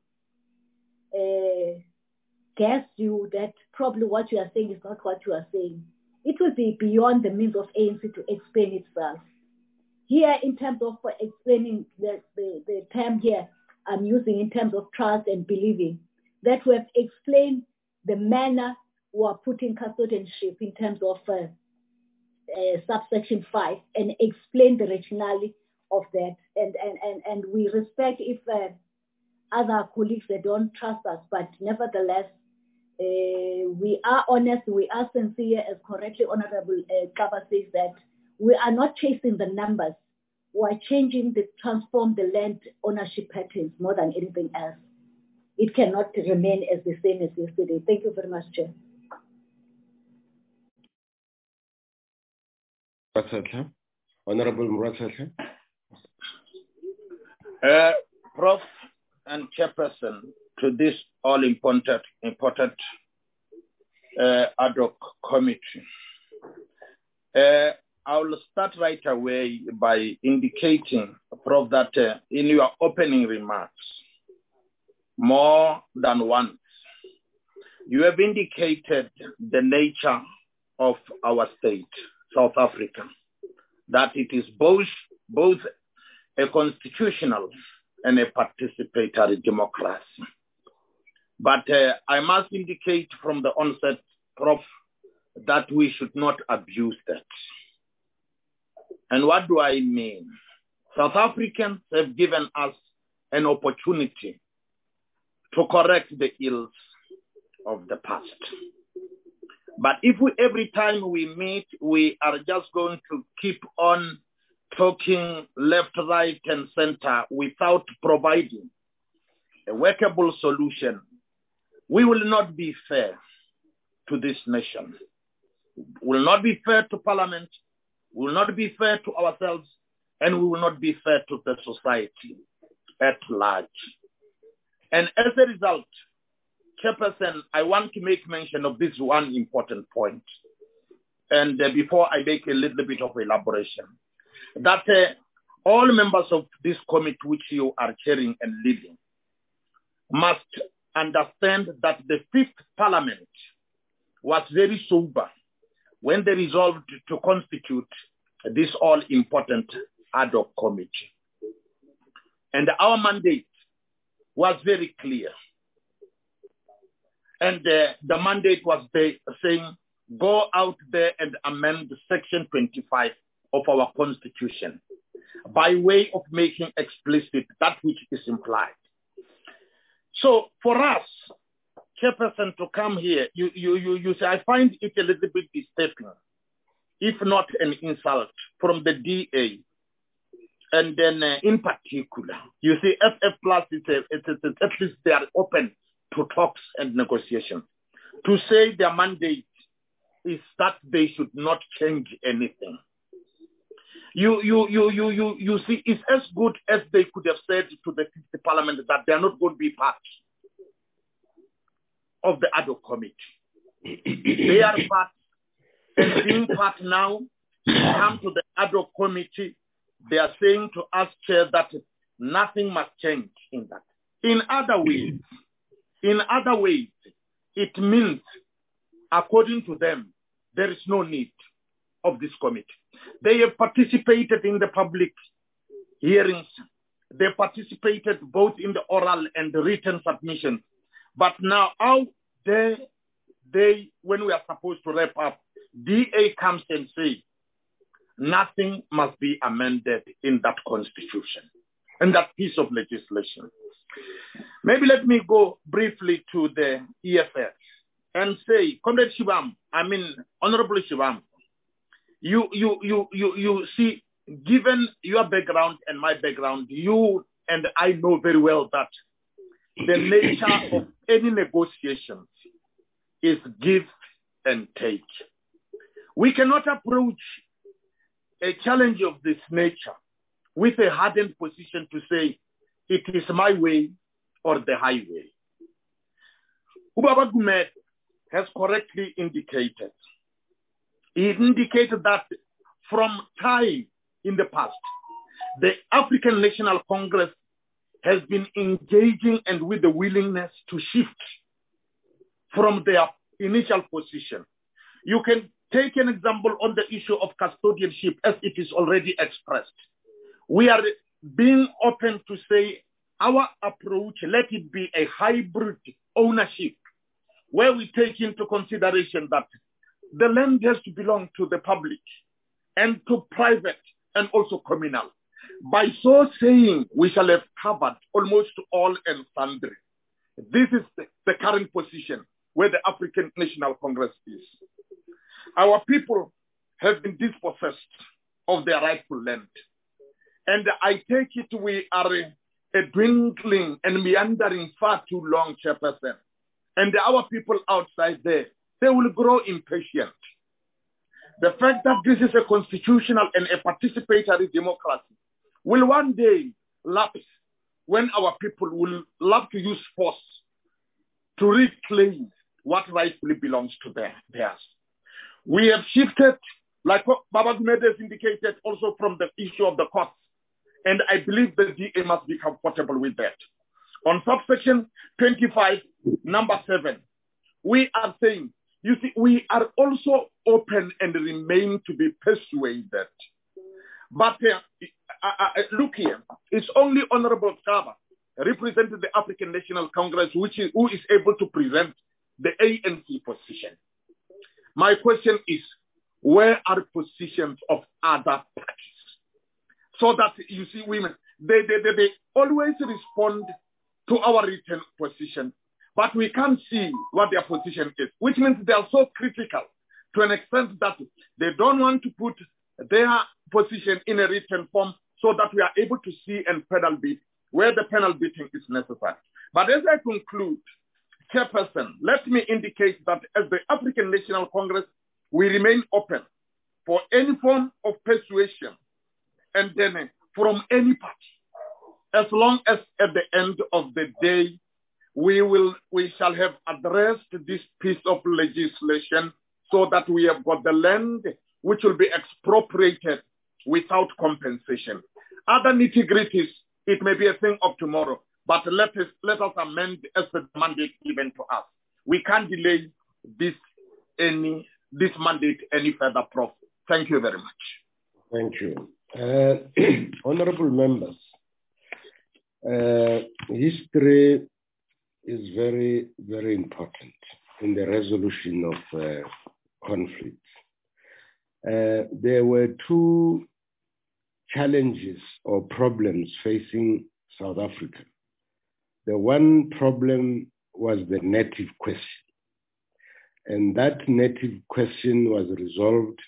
guess you that probably what you are saying is not what you are saying, it will be beyond the means of ANC to explain itself. Here, in terms of explaining the term here I'm using in terms of trust and believing, that we have explained the manner we are putting custodianship in terms of subsection 5 and explain the rationale of that. And we respect if other colleagues, they don't trust us, but nevertheless, we are honest, we are sincere, as correctly Honorable Kaba says, that we are not chasing the numbers. We are transform the land ownership patterns more than anything else. It cannot remain as the same as yesterday. Thank you very much, Chair. Honorable Muratsa. Prof and Chairperson, to this all-important ad hoc committee, I will start right away by indicating, Prof, that in your opening remarks, more than once, you have indicated the nature of our state, South Africa, that it is both a constitutional and a participatory democracy. But I must indicate from the onset, Prof, that we should not abuse that. And what do I mean? South Africans have given us an opportunity to correct the ills of the past. But if every time we meet, we are just going to keep on talking left, right, and center without providing a workable solution, we will not be fair to this nation. We will not be fair to Parliament, we will not be fair to ourselves, and we will not be fair to the society at large. And as a result, Chairperson, I want to make mention of this one important point. And before I make a little bit of elaboration, that all members of this committee which you are chairing and leading must understand that the Fifth Parliament was very sober when they resolved to constitute this all-important ad hoc committee. And our mandate was very clear. And the mandate was saying, go out there and amend Section 25 of our Constitution by way of making explicit that which is implied. So for us, Chairperson, to come here, you say, I find it a little bit disturbing, if not an insult, from the DA. And then in particular, you see, FF Plus, at least they are open to talks and negotiations. To say their mandate is that they should not change anything. You see, it's as good as they could have said to the Parliament that they are not going to be part of the ad hoc committee. They are part, and being part now, come to the ad hoc committee, they are saying to us, Chair, that nothing must change in that. In other ways, it means, according to them, there is no need of this committee. They have participated in the public hearings. They participated both in the oral and the written submissions. But now, how dare they, when we are supposed to wrap up, DA comes and says, nothing must be amended in that constitution, in that piece of legislation. Maybe let me go briefly to the EFF and say, Comrade Shivambu, Honorable Shivambu, you see, given your background and my background, you and I know very well that the nature of any negotiations is give and take. We cannot approach a challenge of this nature with a hardened position to say, it is my way or the highway. Ubaba Gumede has correctly indicated. He indicated that from time in the past, the African National Congress has been engaging and with the willingness to shift from their initial position. You can take an example on the issue of custodianship as it is already expressed. We are being open to say our approach, let it be a hybrid ownership where we take into consideration that the land has to belong to the public and to private and also communal. By so saying, we shall have covered almost all and sundry. This is the current position where the African National Congress is. Our people have been dispossessed of their rightful land. And I take it we are a dwindling and meandering far too long, Chairperson. And our people outside there, they will grow impatient. The fact that this is a constitutional and a participatory democracy will one day lapse when our people will love to use force to reclaim what rightfully belongs to theirs. We have shifted, like what Baba Gumede has indicated, also from the issue of the courts. And I believe the DA must be comfortable with that. On subsection 25, number 7, we are saying, you see, we are also open and remain to be persuaded. But look here, it's only Honorable Kaba, representing the African National Congress, who is able to present the ANC position. My question is, where are positions of other parties? So that, you see, women, they always respond to our written position, but we can't see what their position is, which means they are so critical to an extent that they don't want to put their position in a written form so that we are able to see and pedal beat where the penal beating is necessary. But as I conclude, Chairperson, let me indicate that as the African National Congress, we remain open for any form of persuasion and then from any party, as long as at the end of the day, we shall have addressed this piece of legislation so that we have got the land which will be expropriated without compensation. Other nitty-gritties, it may be a thing of tomorrow, but let us amend as the mandate given to us. We can't delay this mandate any further, Prof. Thank you very much. Thank you. Honorable members, history is very, very important in the resolution of conflicts. There were two challenges or problems facing South Africa. The one problem was the native question. And that native question was resolved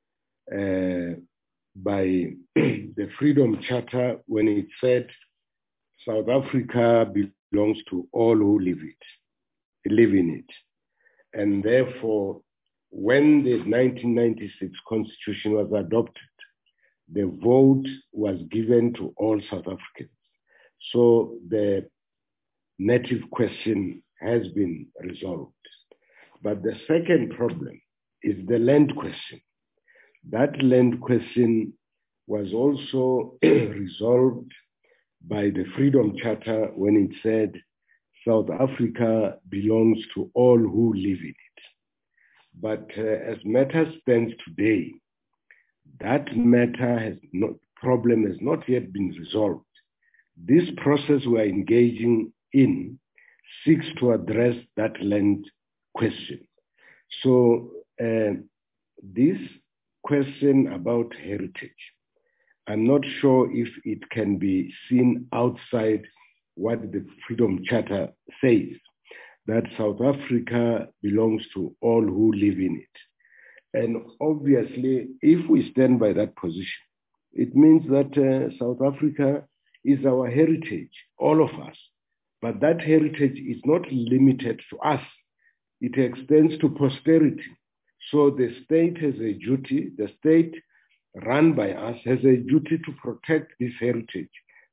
by the Freedom Charter when it said South Africa belongs to all who live in it. And therefore, when the 1996 Constitution was adopted, the vote was given to all South Africans. So the native question has been resolved. But the second problem is the land question. That land question was also resolved by the Freedom Charter when it said South Africa belongs to all who live in it. But as matters stand today, that problem has not yet been resolved. This process we are engaging in seeks to address that land question. So this question about heritage, I'm not sure if it can be seen outside what the Freedom Charter says, that South Africa belongs to all who live in it. And obviously, if we stand by that position, it means that South Africa is our heritage, all of us. But that heritage is not limited to us. It extends to posterity. So the state has a duty, the state run by us has a duty to protect this heritage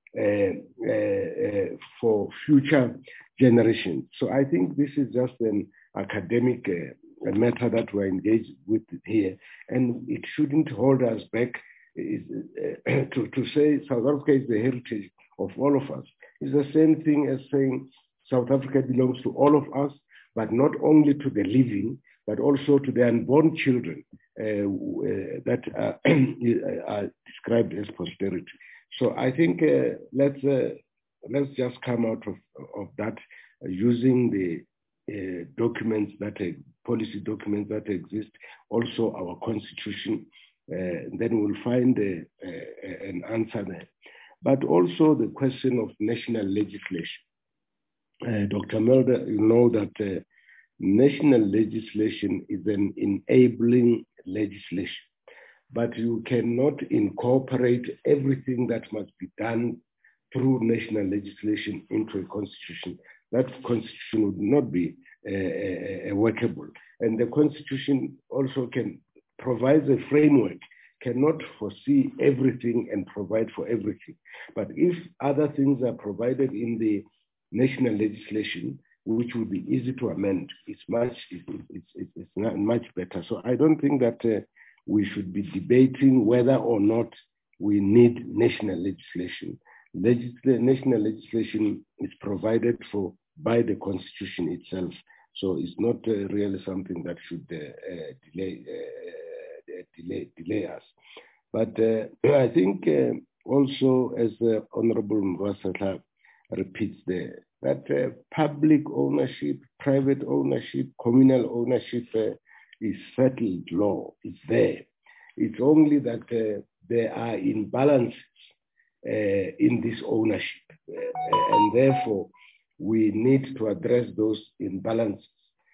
for future generations. So I think this is just an academic matter that we're engaged with here, and it shouldn't hold us back to say South Africa is the heritage of all of us. It's the same thing as saying South Africa belongs to all of us, but not only to the living, but also to the unborn children that are described as posterity. So I think let's just come out of that using the documents policy documents that exist, also our constitution. Then we'll find an answer there. But also the question of national legislation. Dr. Mulder, you know that national legislation is an enabling legislation, but you cannot incorporate everything that must be done through national legislation into a constitution. That constitution would not be workable. And the constitution also provides a framework, cannot foresee everything and provide for everything. But if other things are provided in the national legislation, which would be easy to amend, it's not much better. So I don't think that we should be debating whether or not we need national legislation. National legislation is provided for by the Constitution itself. So it's not really something that should delay us. But I think also, as Honorable Mvasatla repeats there, that public ownership, private ownership, communal ownership is settled law. It's there. It's only that there are imbalances in this ownership. And therefore, we need to address those imbalances.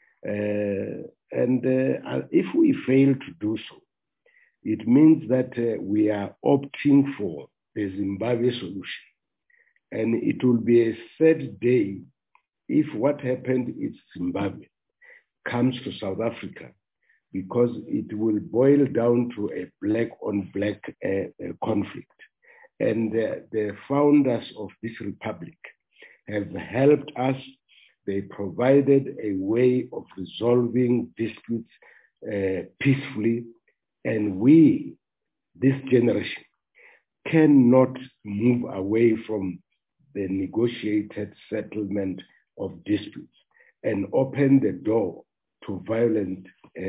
And if we fail to do so, it means that we are opting for the Zimbabwe solution. And it will be a sad day if what happened in Zimbabwe comes to South Africa, because it will boil down to a black-on-black conflict. And the founders of this republic have helped us. They provided a way of resolving disputes peacefully. And we, this generation, cannot move away from the negotiated settlement of disputes and open the door to violent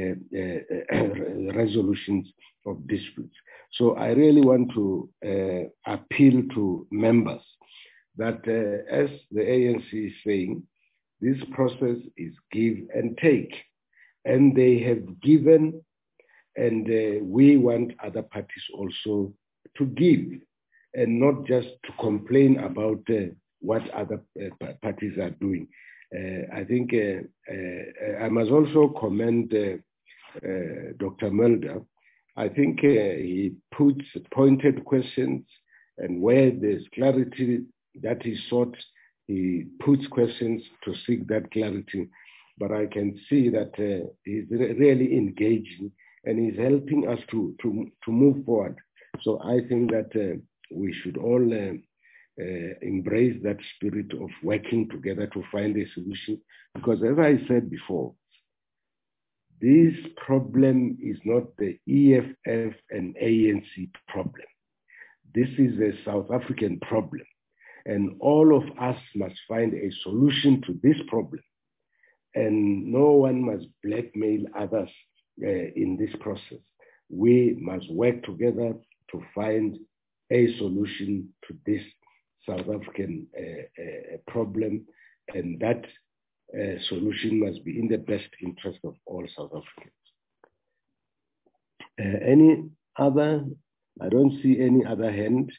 resolutions of disputes. So I really want to appeal to members that as the ANC is saying, this process is give and take. And they have given, and we want other parties also to give and not just to complain about what other parties are doing. I think I must also commend Dr. Mulder. I think he puts pointed questions, and where there's clarity that he sought, he puts questions to seek that clarity. But I can see that he's really engaging and he's helping us to move forward. So I think that we should all embrace that spirit of working together to find a solution. Because as I said before, this problem is not the EFF and ANC problem. This is a South African problem. And all of us must find a solution to this problem. And no one must blackmail others in this process. We must work together to find a solution to this South African problem, and that solution must be in the best interest of all South Africans. Any other? I don't see any other hand.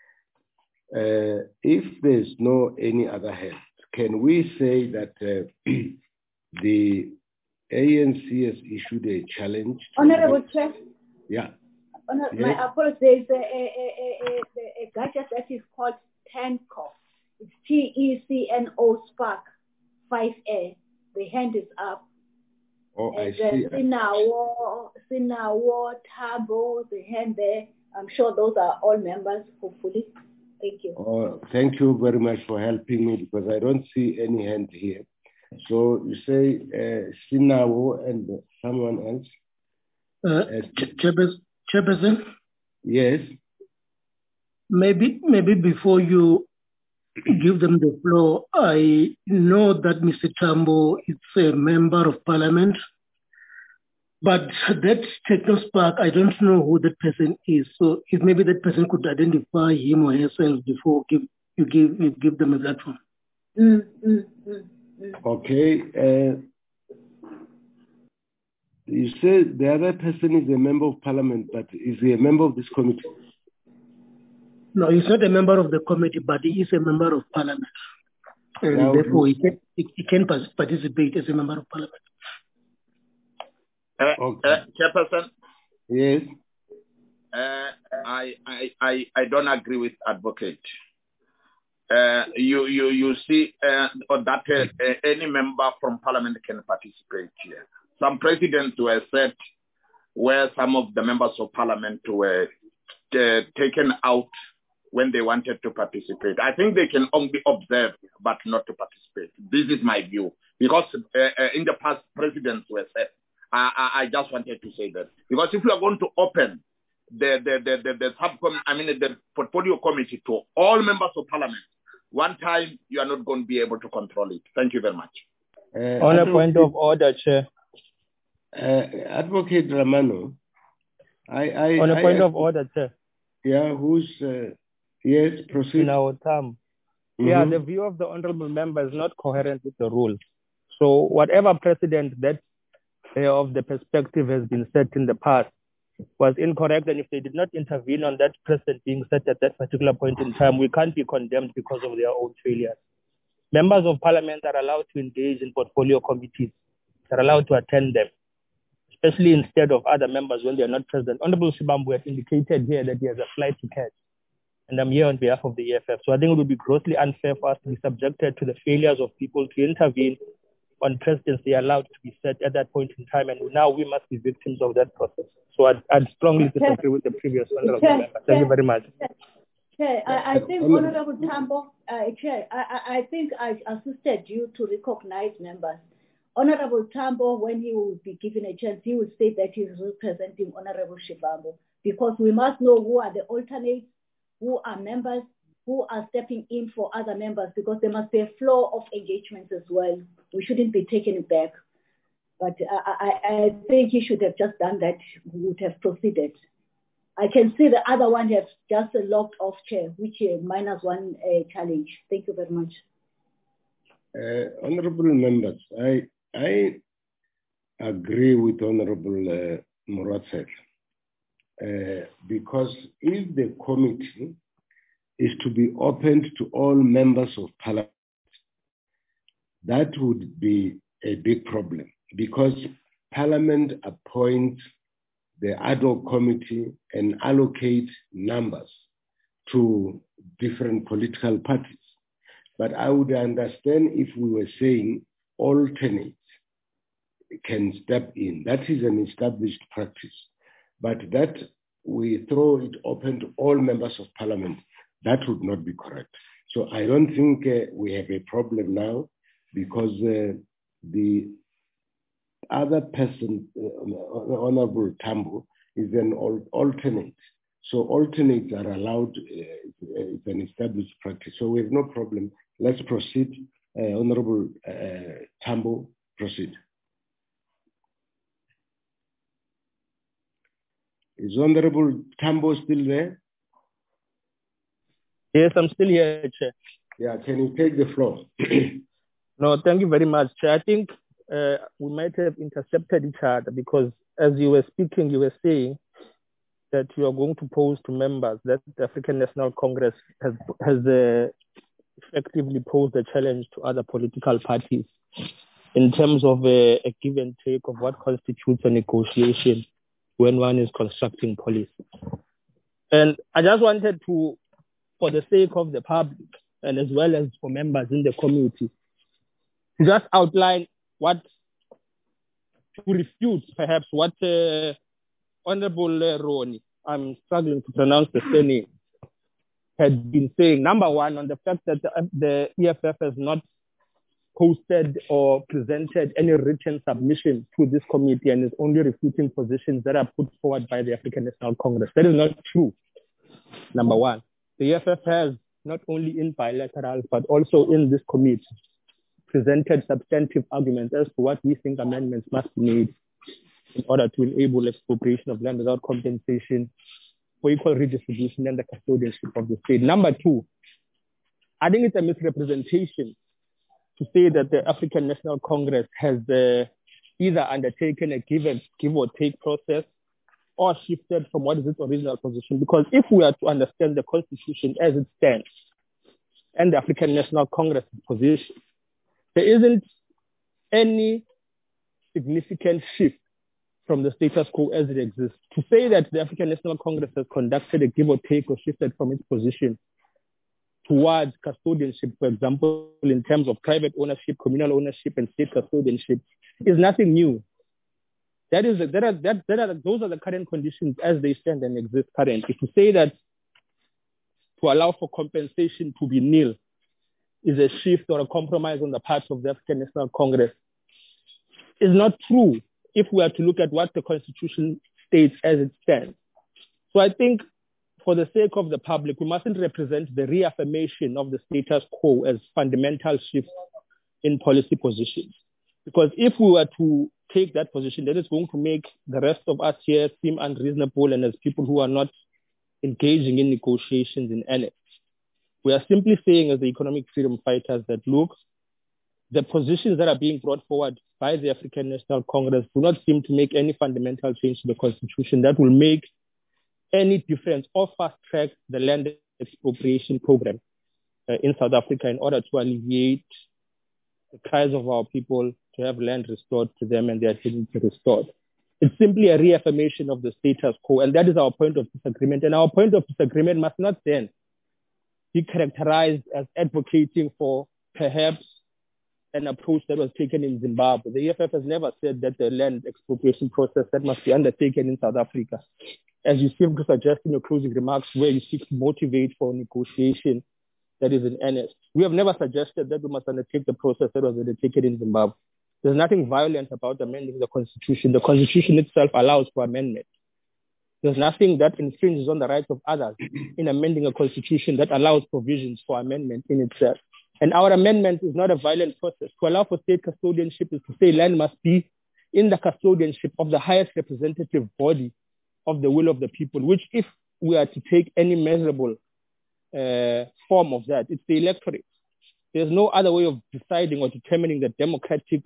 If there's no any other hand, can we say that the ANC has issued a challenge? Honorable Chair. Yeah. Yes. My apologies. There's a gadget that is called TECNO. It's TECNO Spark 5A. The hand is up. Oh, and I see. Sinawo, Tabo, the hand there. I'm sure those are all members, hopefully. Thank you. Oh, thank you very much for helping me, because I don't see any hand here. So you say Sinawo and someone else? Chairperson? Yes. Maybe before you give them the floor, I know that Mr. Tambo is a member of parliament, but that TECNO-Spark, I don't know who that person is. So if maybe that person could identify him or herself before you give them a platform. Okay. You said the other person is a member of parliament, but is he a member of this committee? No, he's not a member of the committee, but he is a member of parliament. And now, therefore, he can participate as a member of parliament. Chairperson? Yes. I don't agree with advocate. You see that any member from parliament can participate here. Some precedents were set where some of the members of parliament were taken out when they wanted to participate. I think they can only observe but not to participate. This is my view. Because in the past, precedents were set. I just wanted to say that. Because if you are going to open the portfolio committee to all members of parliament, one time you are not going to be able to control it. Thank you very much. On a point of order, Chair. Advocate Ramano, on a point of order, Chair. Yeah, who's, yes, proceed. Now, Tam. Yeah, the view of the honorable member is not coherent with the rule. So whatever precedent that of the perspective has been set in the past was incorrect, and if they did not intervene on that precedent being set at that particular point in time, we can't be condemned because of their own failures. Members of parliament are allowed to engage in portfolio committees. They're allowed to attend them, especially instead of other members when they're not present. Honorable Shibambu has indicated here that he has a flight to catch, and I'm here on behalf of the EFF. So I think it would be grossly unfair for us to be subjected to the failures of people to intervene on precedents they are allowed to be set at that point in time, and now we must be victims of that process. So I'd strongly disagree with the previous honorable member. Thank you very much. Chair, I think Honorable Tambo, Chair, I think I assisted you to recognize members. Honorable Tambo, when he will be given a chance, he will say that he is representing Honorable Shibambu, because we must know who are the alternates, who are members who are stepping in for other members, because there must be a flow of engagements as well. We shouldn't be taking it back. But I think he should have just done that. We would have proceeded. I can see the other one has just locked off chair, which is -1 challenge. Thank you very much. Honorable members, I agree with Honorable Moratsek, because if the committee is to be opened to all members of parliament, that would be a big problem, because parliament appoints the ad hoc committee and allocate numbers to different political parties. But I would understand if we were saying alternates can step in. That is an established practice. But that we throw it open to all members of parliament, that would not be correct. So I don't think we have a problem now, because the other person, Honorable Tambo, is an alternate. So alternates are allowed, it's an established practice. So we have no problem. Let's proceed. Honorable Tambo, proceed. Is Honorable Tambo still there? Yes, I'm still here, Chair. Yeah, can you take the floor? No, thank you very much, Chair. I think we might have intercepted each other, because as you were speaking, you were saying that you are going to pose to members that the African National Congress has effectively posed a challenge to other political parties in terms of a give and take of what constitutes a negotiation when one is constructing policy. And I just wanted to, for the sake of the public and as well as for members in the community, to just outline what, to refute perhaps what Honorable Roni, I'm struggling to pronounce the surname, had been saying. Number one, on the fact that the EFF has not posted or presented any written submission to this committee and is only refuting positions that are put forward by the African National Congress. That is not true, number one. The EFF has, not only in bilateral, but also in this committee, presented substantive arguments as to what we think amendments must be made in order to enable expropriation of land without compensation for equal redistribution and the custodianship of the state. Number two, I think it's a misrepresentation to say that the African National Congress has either undertaken a give or take process or shifted from what is its original position. Because if we are to understand the Constitution as it stands and the African National Congress position, there isn't any significant shift from the status quo as it exists. To say that the African National Congress has conducted a give or take or shifted from its position towards custodianship, for example, in terms of private ownership, communal ownership, and state custodianship, is nothing new. Those are the current conditions as they stand and exist currently. To say that to allow for compensation to be nil is a shift or a compromise on the part of the African National Congress is not true if we are to look at what the Constitution states as it stands. So I think for the sake of the public, we mustn't represent the reaffirmation of the status quo as fundamental shifts in policy positions. Because if we were to take that position, that is going to make the rest of us here seem unreasonable and as people who are not engaging in negotiations in earnest. We are simply saying as the economic freedom fighters that, look, the positions that are being brought forward by the African National Congress do not seem to make any fundamental change to the Constitution that will make any difference or fast-track the land expropriation program in South Africa in order to alleviate the cries of our people to have land restored to them and their dignity restored. It's simply a reaffirmation of the status quo, and that is our point of disagreement. And our point of disagreement must not then be characterized as advocating for perhaps an approach that was taken in Zimbabwe. The EFF has never said that the land expropriation process that must be undertaken in South Africa, as you seem to suggest in your closing remarks, where you seek to motivate for negotiation that is in earnest. We have never suggested that we must undertake the process that was undertaken in Zimbabwe. There's nothing violent about amending the Constitution. The Constitution itself allows for amendment. There's nothing that infringes on the rights of others in amending a constitution that allows provisions for amendment in itself. And our amendment is not a violent process. To allow for state custodianship is to say land must be in the custodianship of the highest representative body of the will of the people, which if we are to take any measurable form of that, it's the electorate. There's no other way of deciding or determining the democratic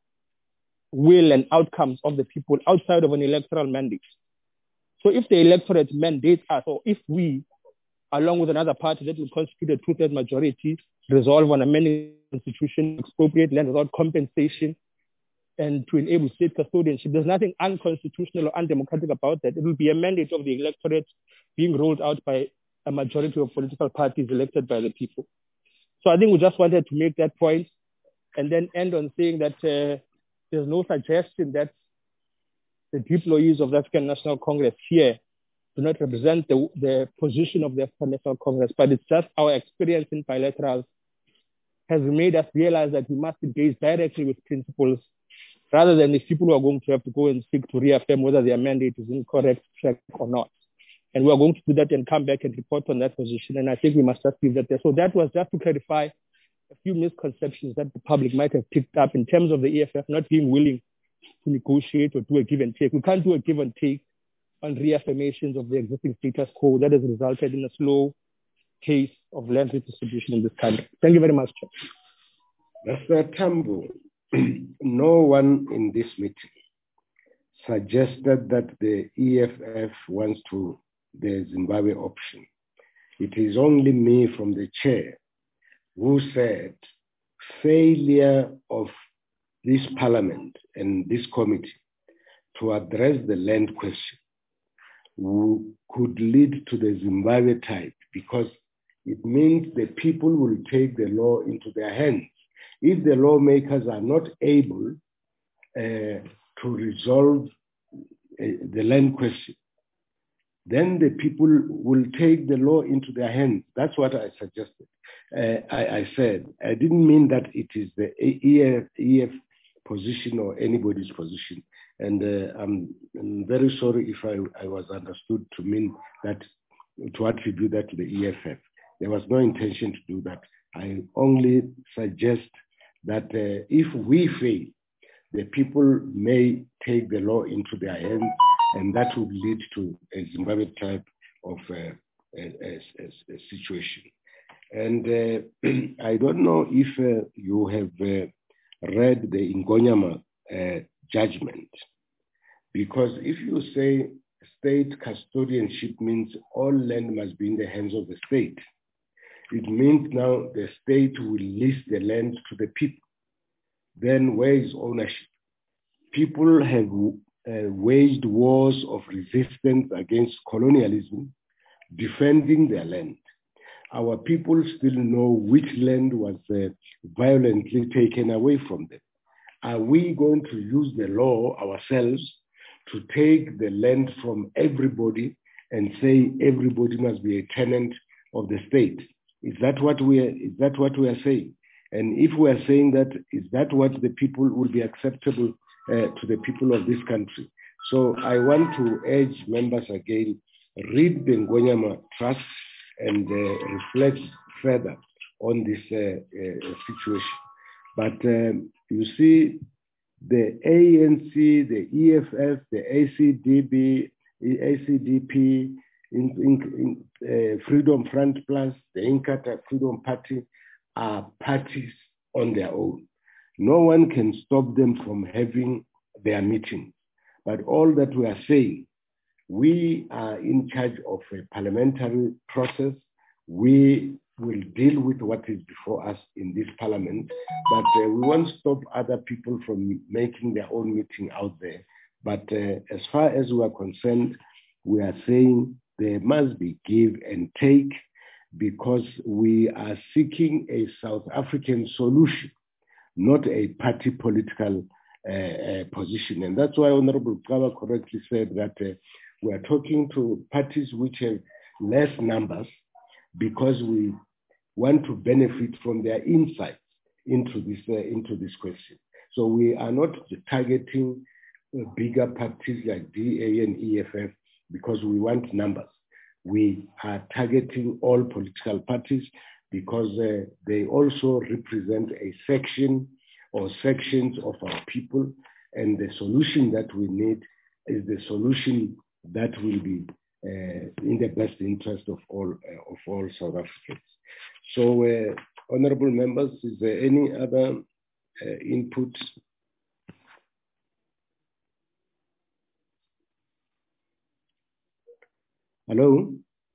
will and outcomes of the people outside of an electoral mandate. So if the electorate mandates us, or if we, along with another party that will constitute a two-thirds majority, resolve on amending the constitution, expropriate land without compensation, and to enable state custodianship, there's nothing unconstitutional or undemocratic about that. It will be a mandate of the electorate being rolled out by a majority of political parties elected by the people. So I think we just wanted to make that point and then end on saying that there's no suggestion that the employees of the African National Congress here do not represent the position of the African National Congress, but it's just our experience in bilaterals has made us realize that we must engage directly with principles rather than if people are going to have to go and seek to reaffirm whether their mandate is in correct track or not. And we are going to do that and come back and report on that position. And I think we must just leave that there. So that was just to clarify a few misconceptions that the public might have picked up in terms of the EFF not being willing to negotiate or do a give and take. We can't do a give and take on reaffirmations of the existing status quo that has resulted in a slow case of land redistribution in this country. Thank you very much, Chair. Mr. Tambo, no one in this meeting suggested that the EFF wants to the Zimbabwe option. It is only me from the chair who said failure of this parliament and this committee to address the land question could lead to the Zimbabwe type, because it means the people will take the law into their hands. If the lawmakers are not able to resolve the land question, then the people will take the law into their hands. That's what I suggested. I said, I didn't mean that it is the EF position or anybody's position. And I'm very sorry if I was understood to mean that, to attribute that to the EFF. There was no intention to do that. I only suggest that if we fail, the people may take the law into their hands, and that would lead to a Zimbabwe type of a situation. And I don't know if you have read the Ngonyama judgment, because if you say state custodianship means all land must be in the hands of the state, it means now the state will lease the land to the people. Then where is ownership? People have waged wars of resistance against colonialism, defending their land. Our people still know which land was violently taken away from them. Are we going to use the law ourselves to take the land from everybody and say everybody must be a tenant of the state? Is that what we are saying? And if we are saying that, is that what the people will be acceptable to the people of this country? So I want to urge members again, read the Ngonyama Trust and reflect further on this situation. But you see, the ANC, the EFF, the ACDP, Freedom Front Plus, the Inkatha Freedom Party are parties on their own. No one can stop them from having their meetings. But all that we are saying, we are in charge of a parliamentary process. We will deal with what is before us in this parliament, but we won't stop other people from making their own meeting out there. But as far as we are concerned, we are saying there must be give and take, because we are seeking a South African solution, not a party political position. And that's why Honorable Kaba correctly said that we are talking to parties which have less numbers, because we want to benefit from their insights into this question. So we are not targeting bigger parties like DA and EFF. because we want numbers. We are targeting all political parties because they also represent a section or sections of our people, and the solution that we need is the solution that will be in the best interest of all South Africans. So, honorable members, is there any other input? Hello?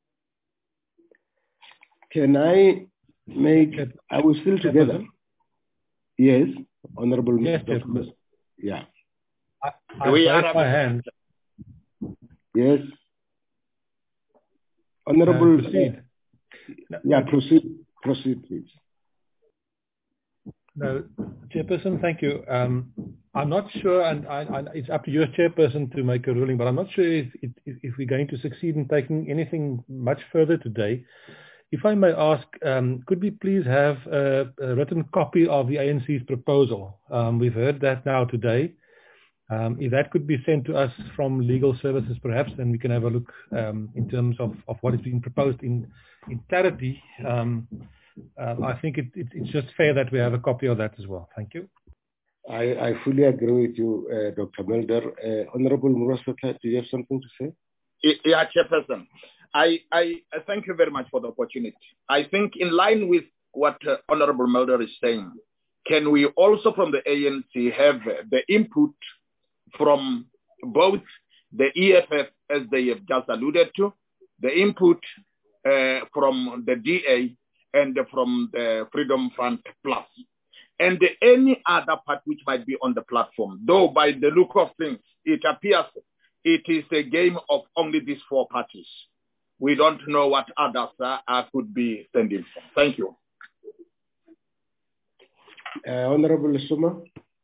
Can I make, are we still together? Yes, honorable. Yes, yeah. I raised my hand. Yes. Honorable. Proceed. Proceed, please. No, Chairperson, thank you. I'm not sure, and it's up to your Chairperson to make a ruling, but I'm not sure if we're going to succeed in taking anything much further today. If I may ask, could we please have a written copy of the ANC's proposal? We've heard that now today. If that could be sent to us from legal services, perhaps, then we can have a look in terms of what is being proposed in clarity. I think it's just fair that we have a copy of that as well. Thank you. I fully agree with you, Dr. Mulder. Honorable Murasota, do you have something to say? Yeah, Chairperson. I thank you very much for the opportunity. I think in line with what Honorable Mulder is saying, can we also from the ANC have the input from both the EFF, as they have just alluded to, the input from the DA and from the Freedom Front Plus, and any other part which might be on the platform. Though by the look of things, it appears it is a game of only these four parties. We don't know what others could be standing for. Thank you. Honorable Suma.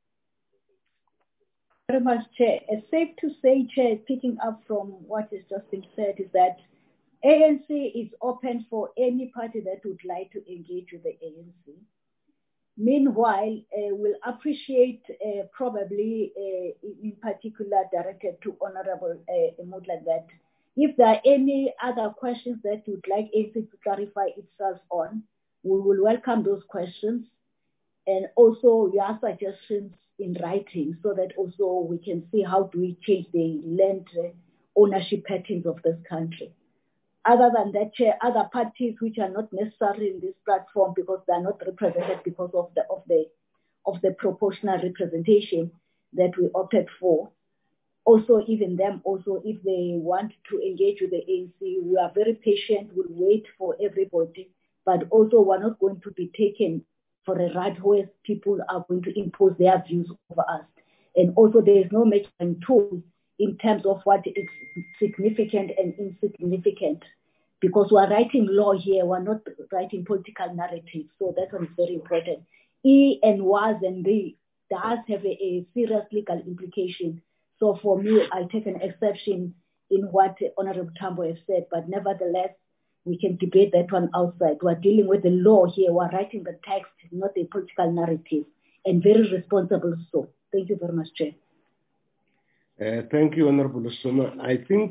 Very much, Chair. It's safe to say, Chair, picking up from what has just been said, is that ANC is open for any party that would like to engage with the ANC. Meanwhile, we'll appreciate probably in particular directed to Honorable Mutla that if there are any other questions that you'd like ANC to clarify itself on, we will welcome those questions and also your suggestions in writing so that also we can see how do we change the land ownership patterns of this country. Other than that, Chair, other parties which are not necessarily in this platform because they are not represented because of the proportional representation that we opted for. Also, even them, also, if they want to engage with the ANC, we are very patient, we'll wait for everybody, but also we're not going to be taken for a ride where people are going to impose their views over us. And also there is no measuring tool in terms of what is significant and insignificant, because we're writing law here, we're not writing political narratives, so that one is very important. E and was and they does have a serious legal implication. So for me, I take an exception in what Honorable Tambo has said, but nevertheless, we can debate that one outside. We're dealing with the law here, we're writing the text, not a political narrative, and very responsible so. Thank you very much, Chair. Thank you, Honorable Soma. I think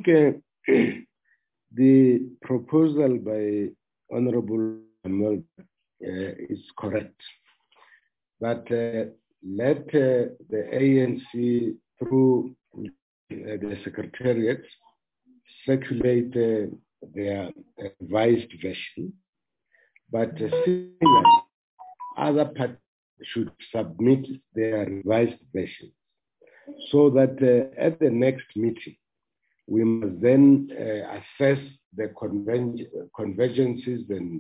the proposal by Honorable Mulder is correct. But let the ANC, through the Secretariat, circulate their revised version. But similarly, other parties should submit their revised version so that at the next meeting, we must then assess the convergences and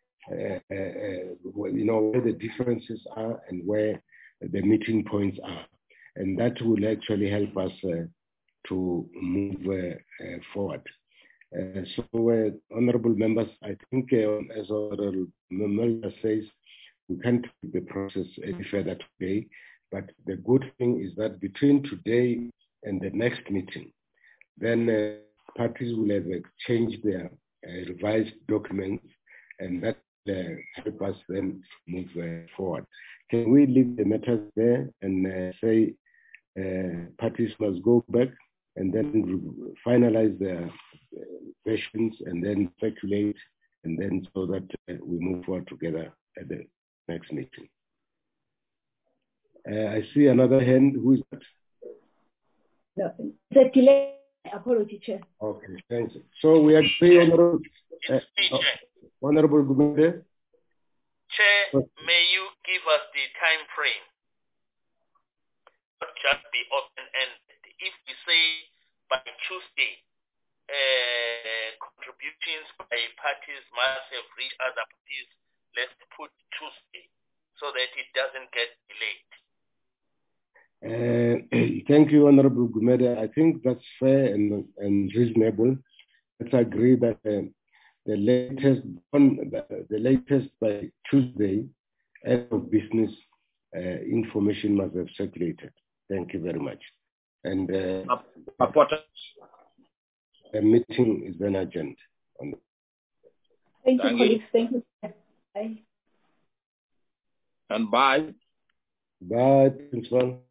where the differences are and where the meeting points are. And that will actually help us to move forward. So, honorable members, I think as Honorable Mulder says, we can't take the process any further today. But the good thing is that between today and the next meeting, then parties will have exchanged their revised documents, and that help us then move forward. Can we leave the matters there and say parties must go back and then finalize the versions and then circulate, and then so that we move forward together at the next meeting. I see another hand. Who is that? No, circulate. Apology, Chair. Okay, thanks. So we agree, Honorable Gumede. Chair, may you give us the time frame? Not just be open-ended. If we say by Tuesday, contributions by parties must have reached other parties, let's put Tuesday so that it doesn't get delayed. Thank you, Honorable Gumede. I think that's fair and reasonable. Let's agree that the latest by Tuesday, end of business, information must have circulated. Thank you very much. And the meeting is then adjourned. Thank you, colleagues. Thank you. Bye. And bye. Bye, Principal.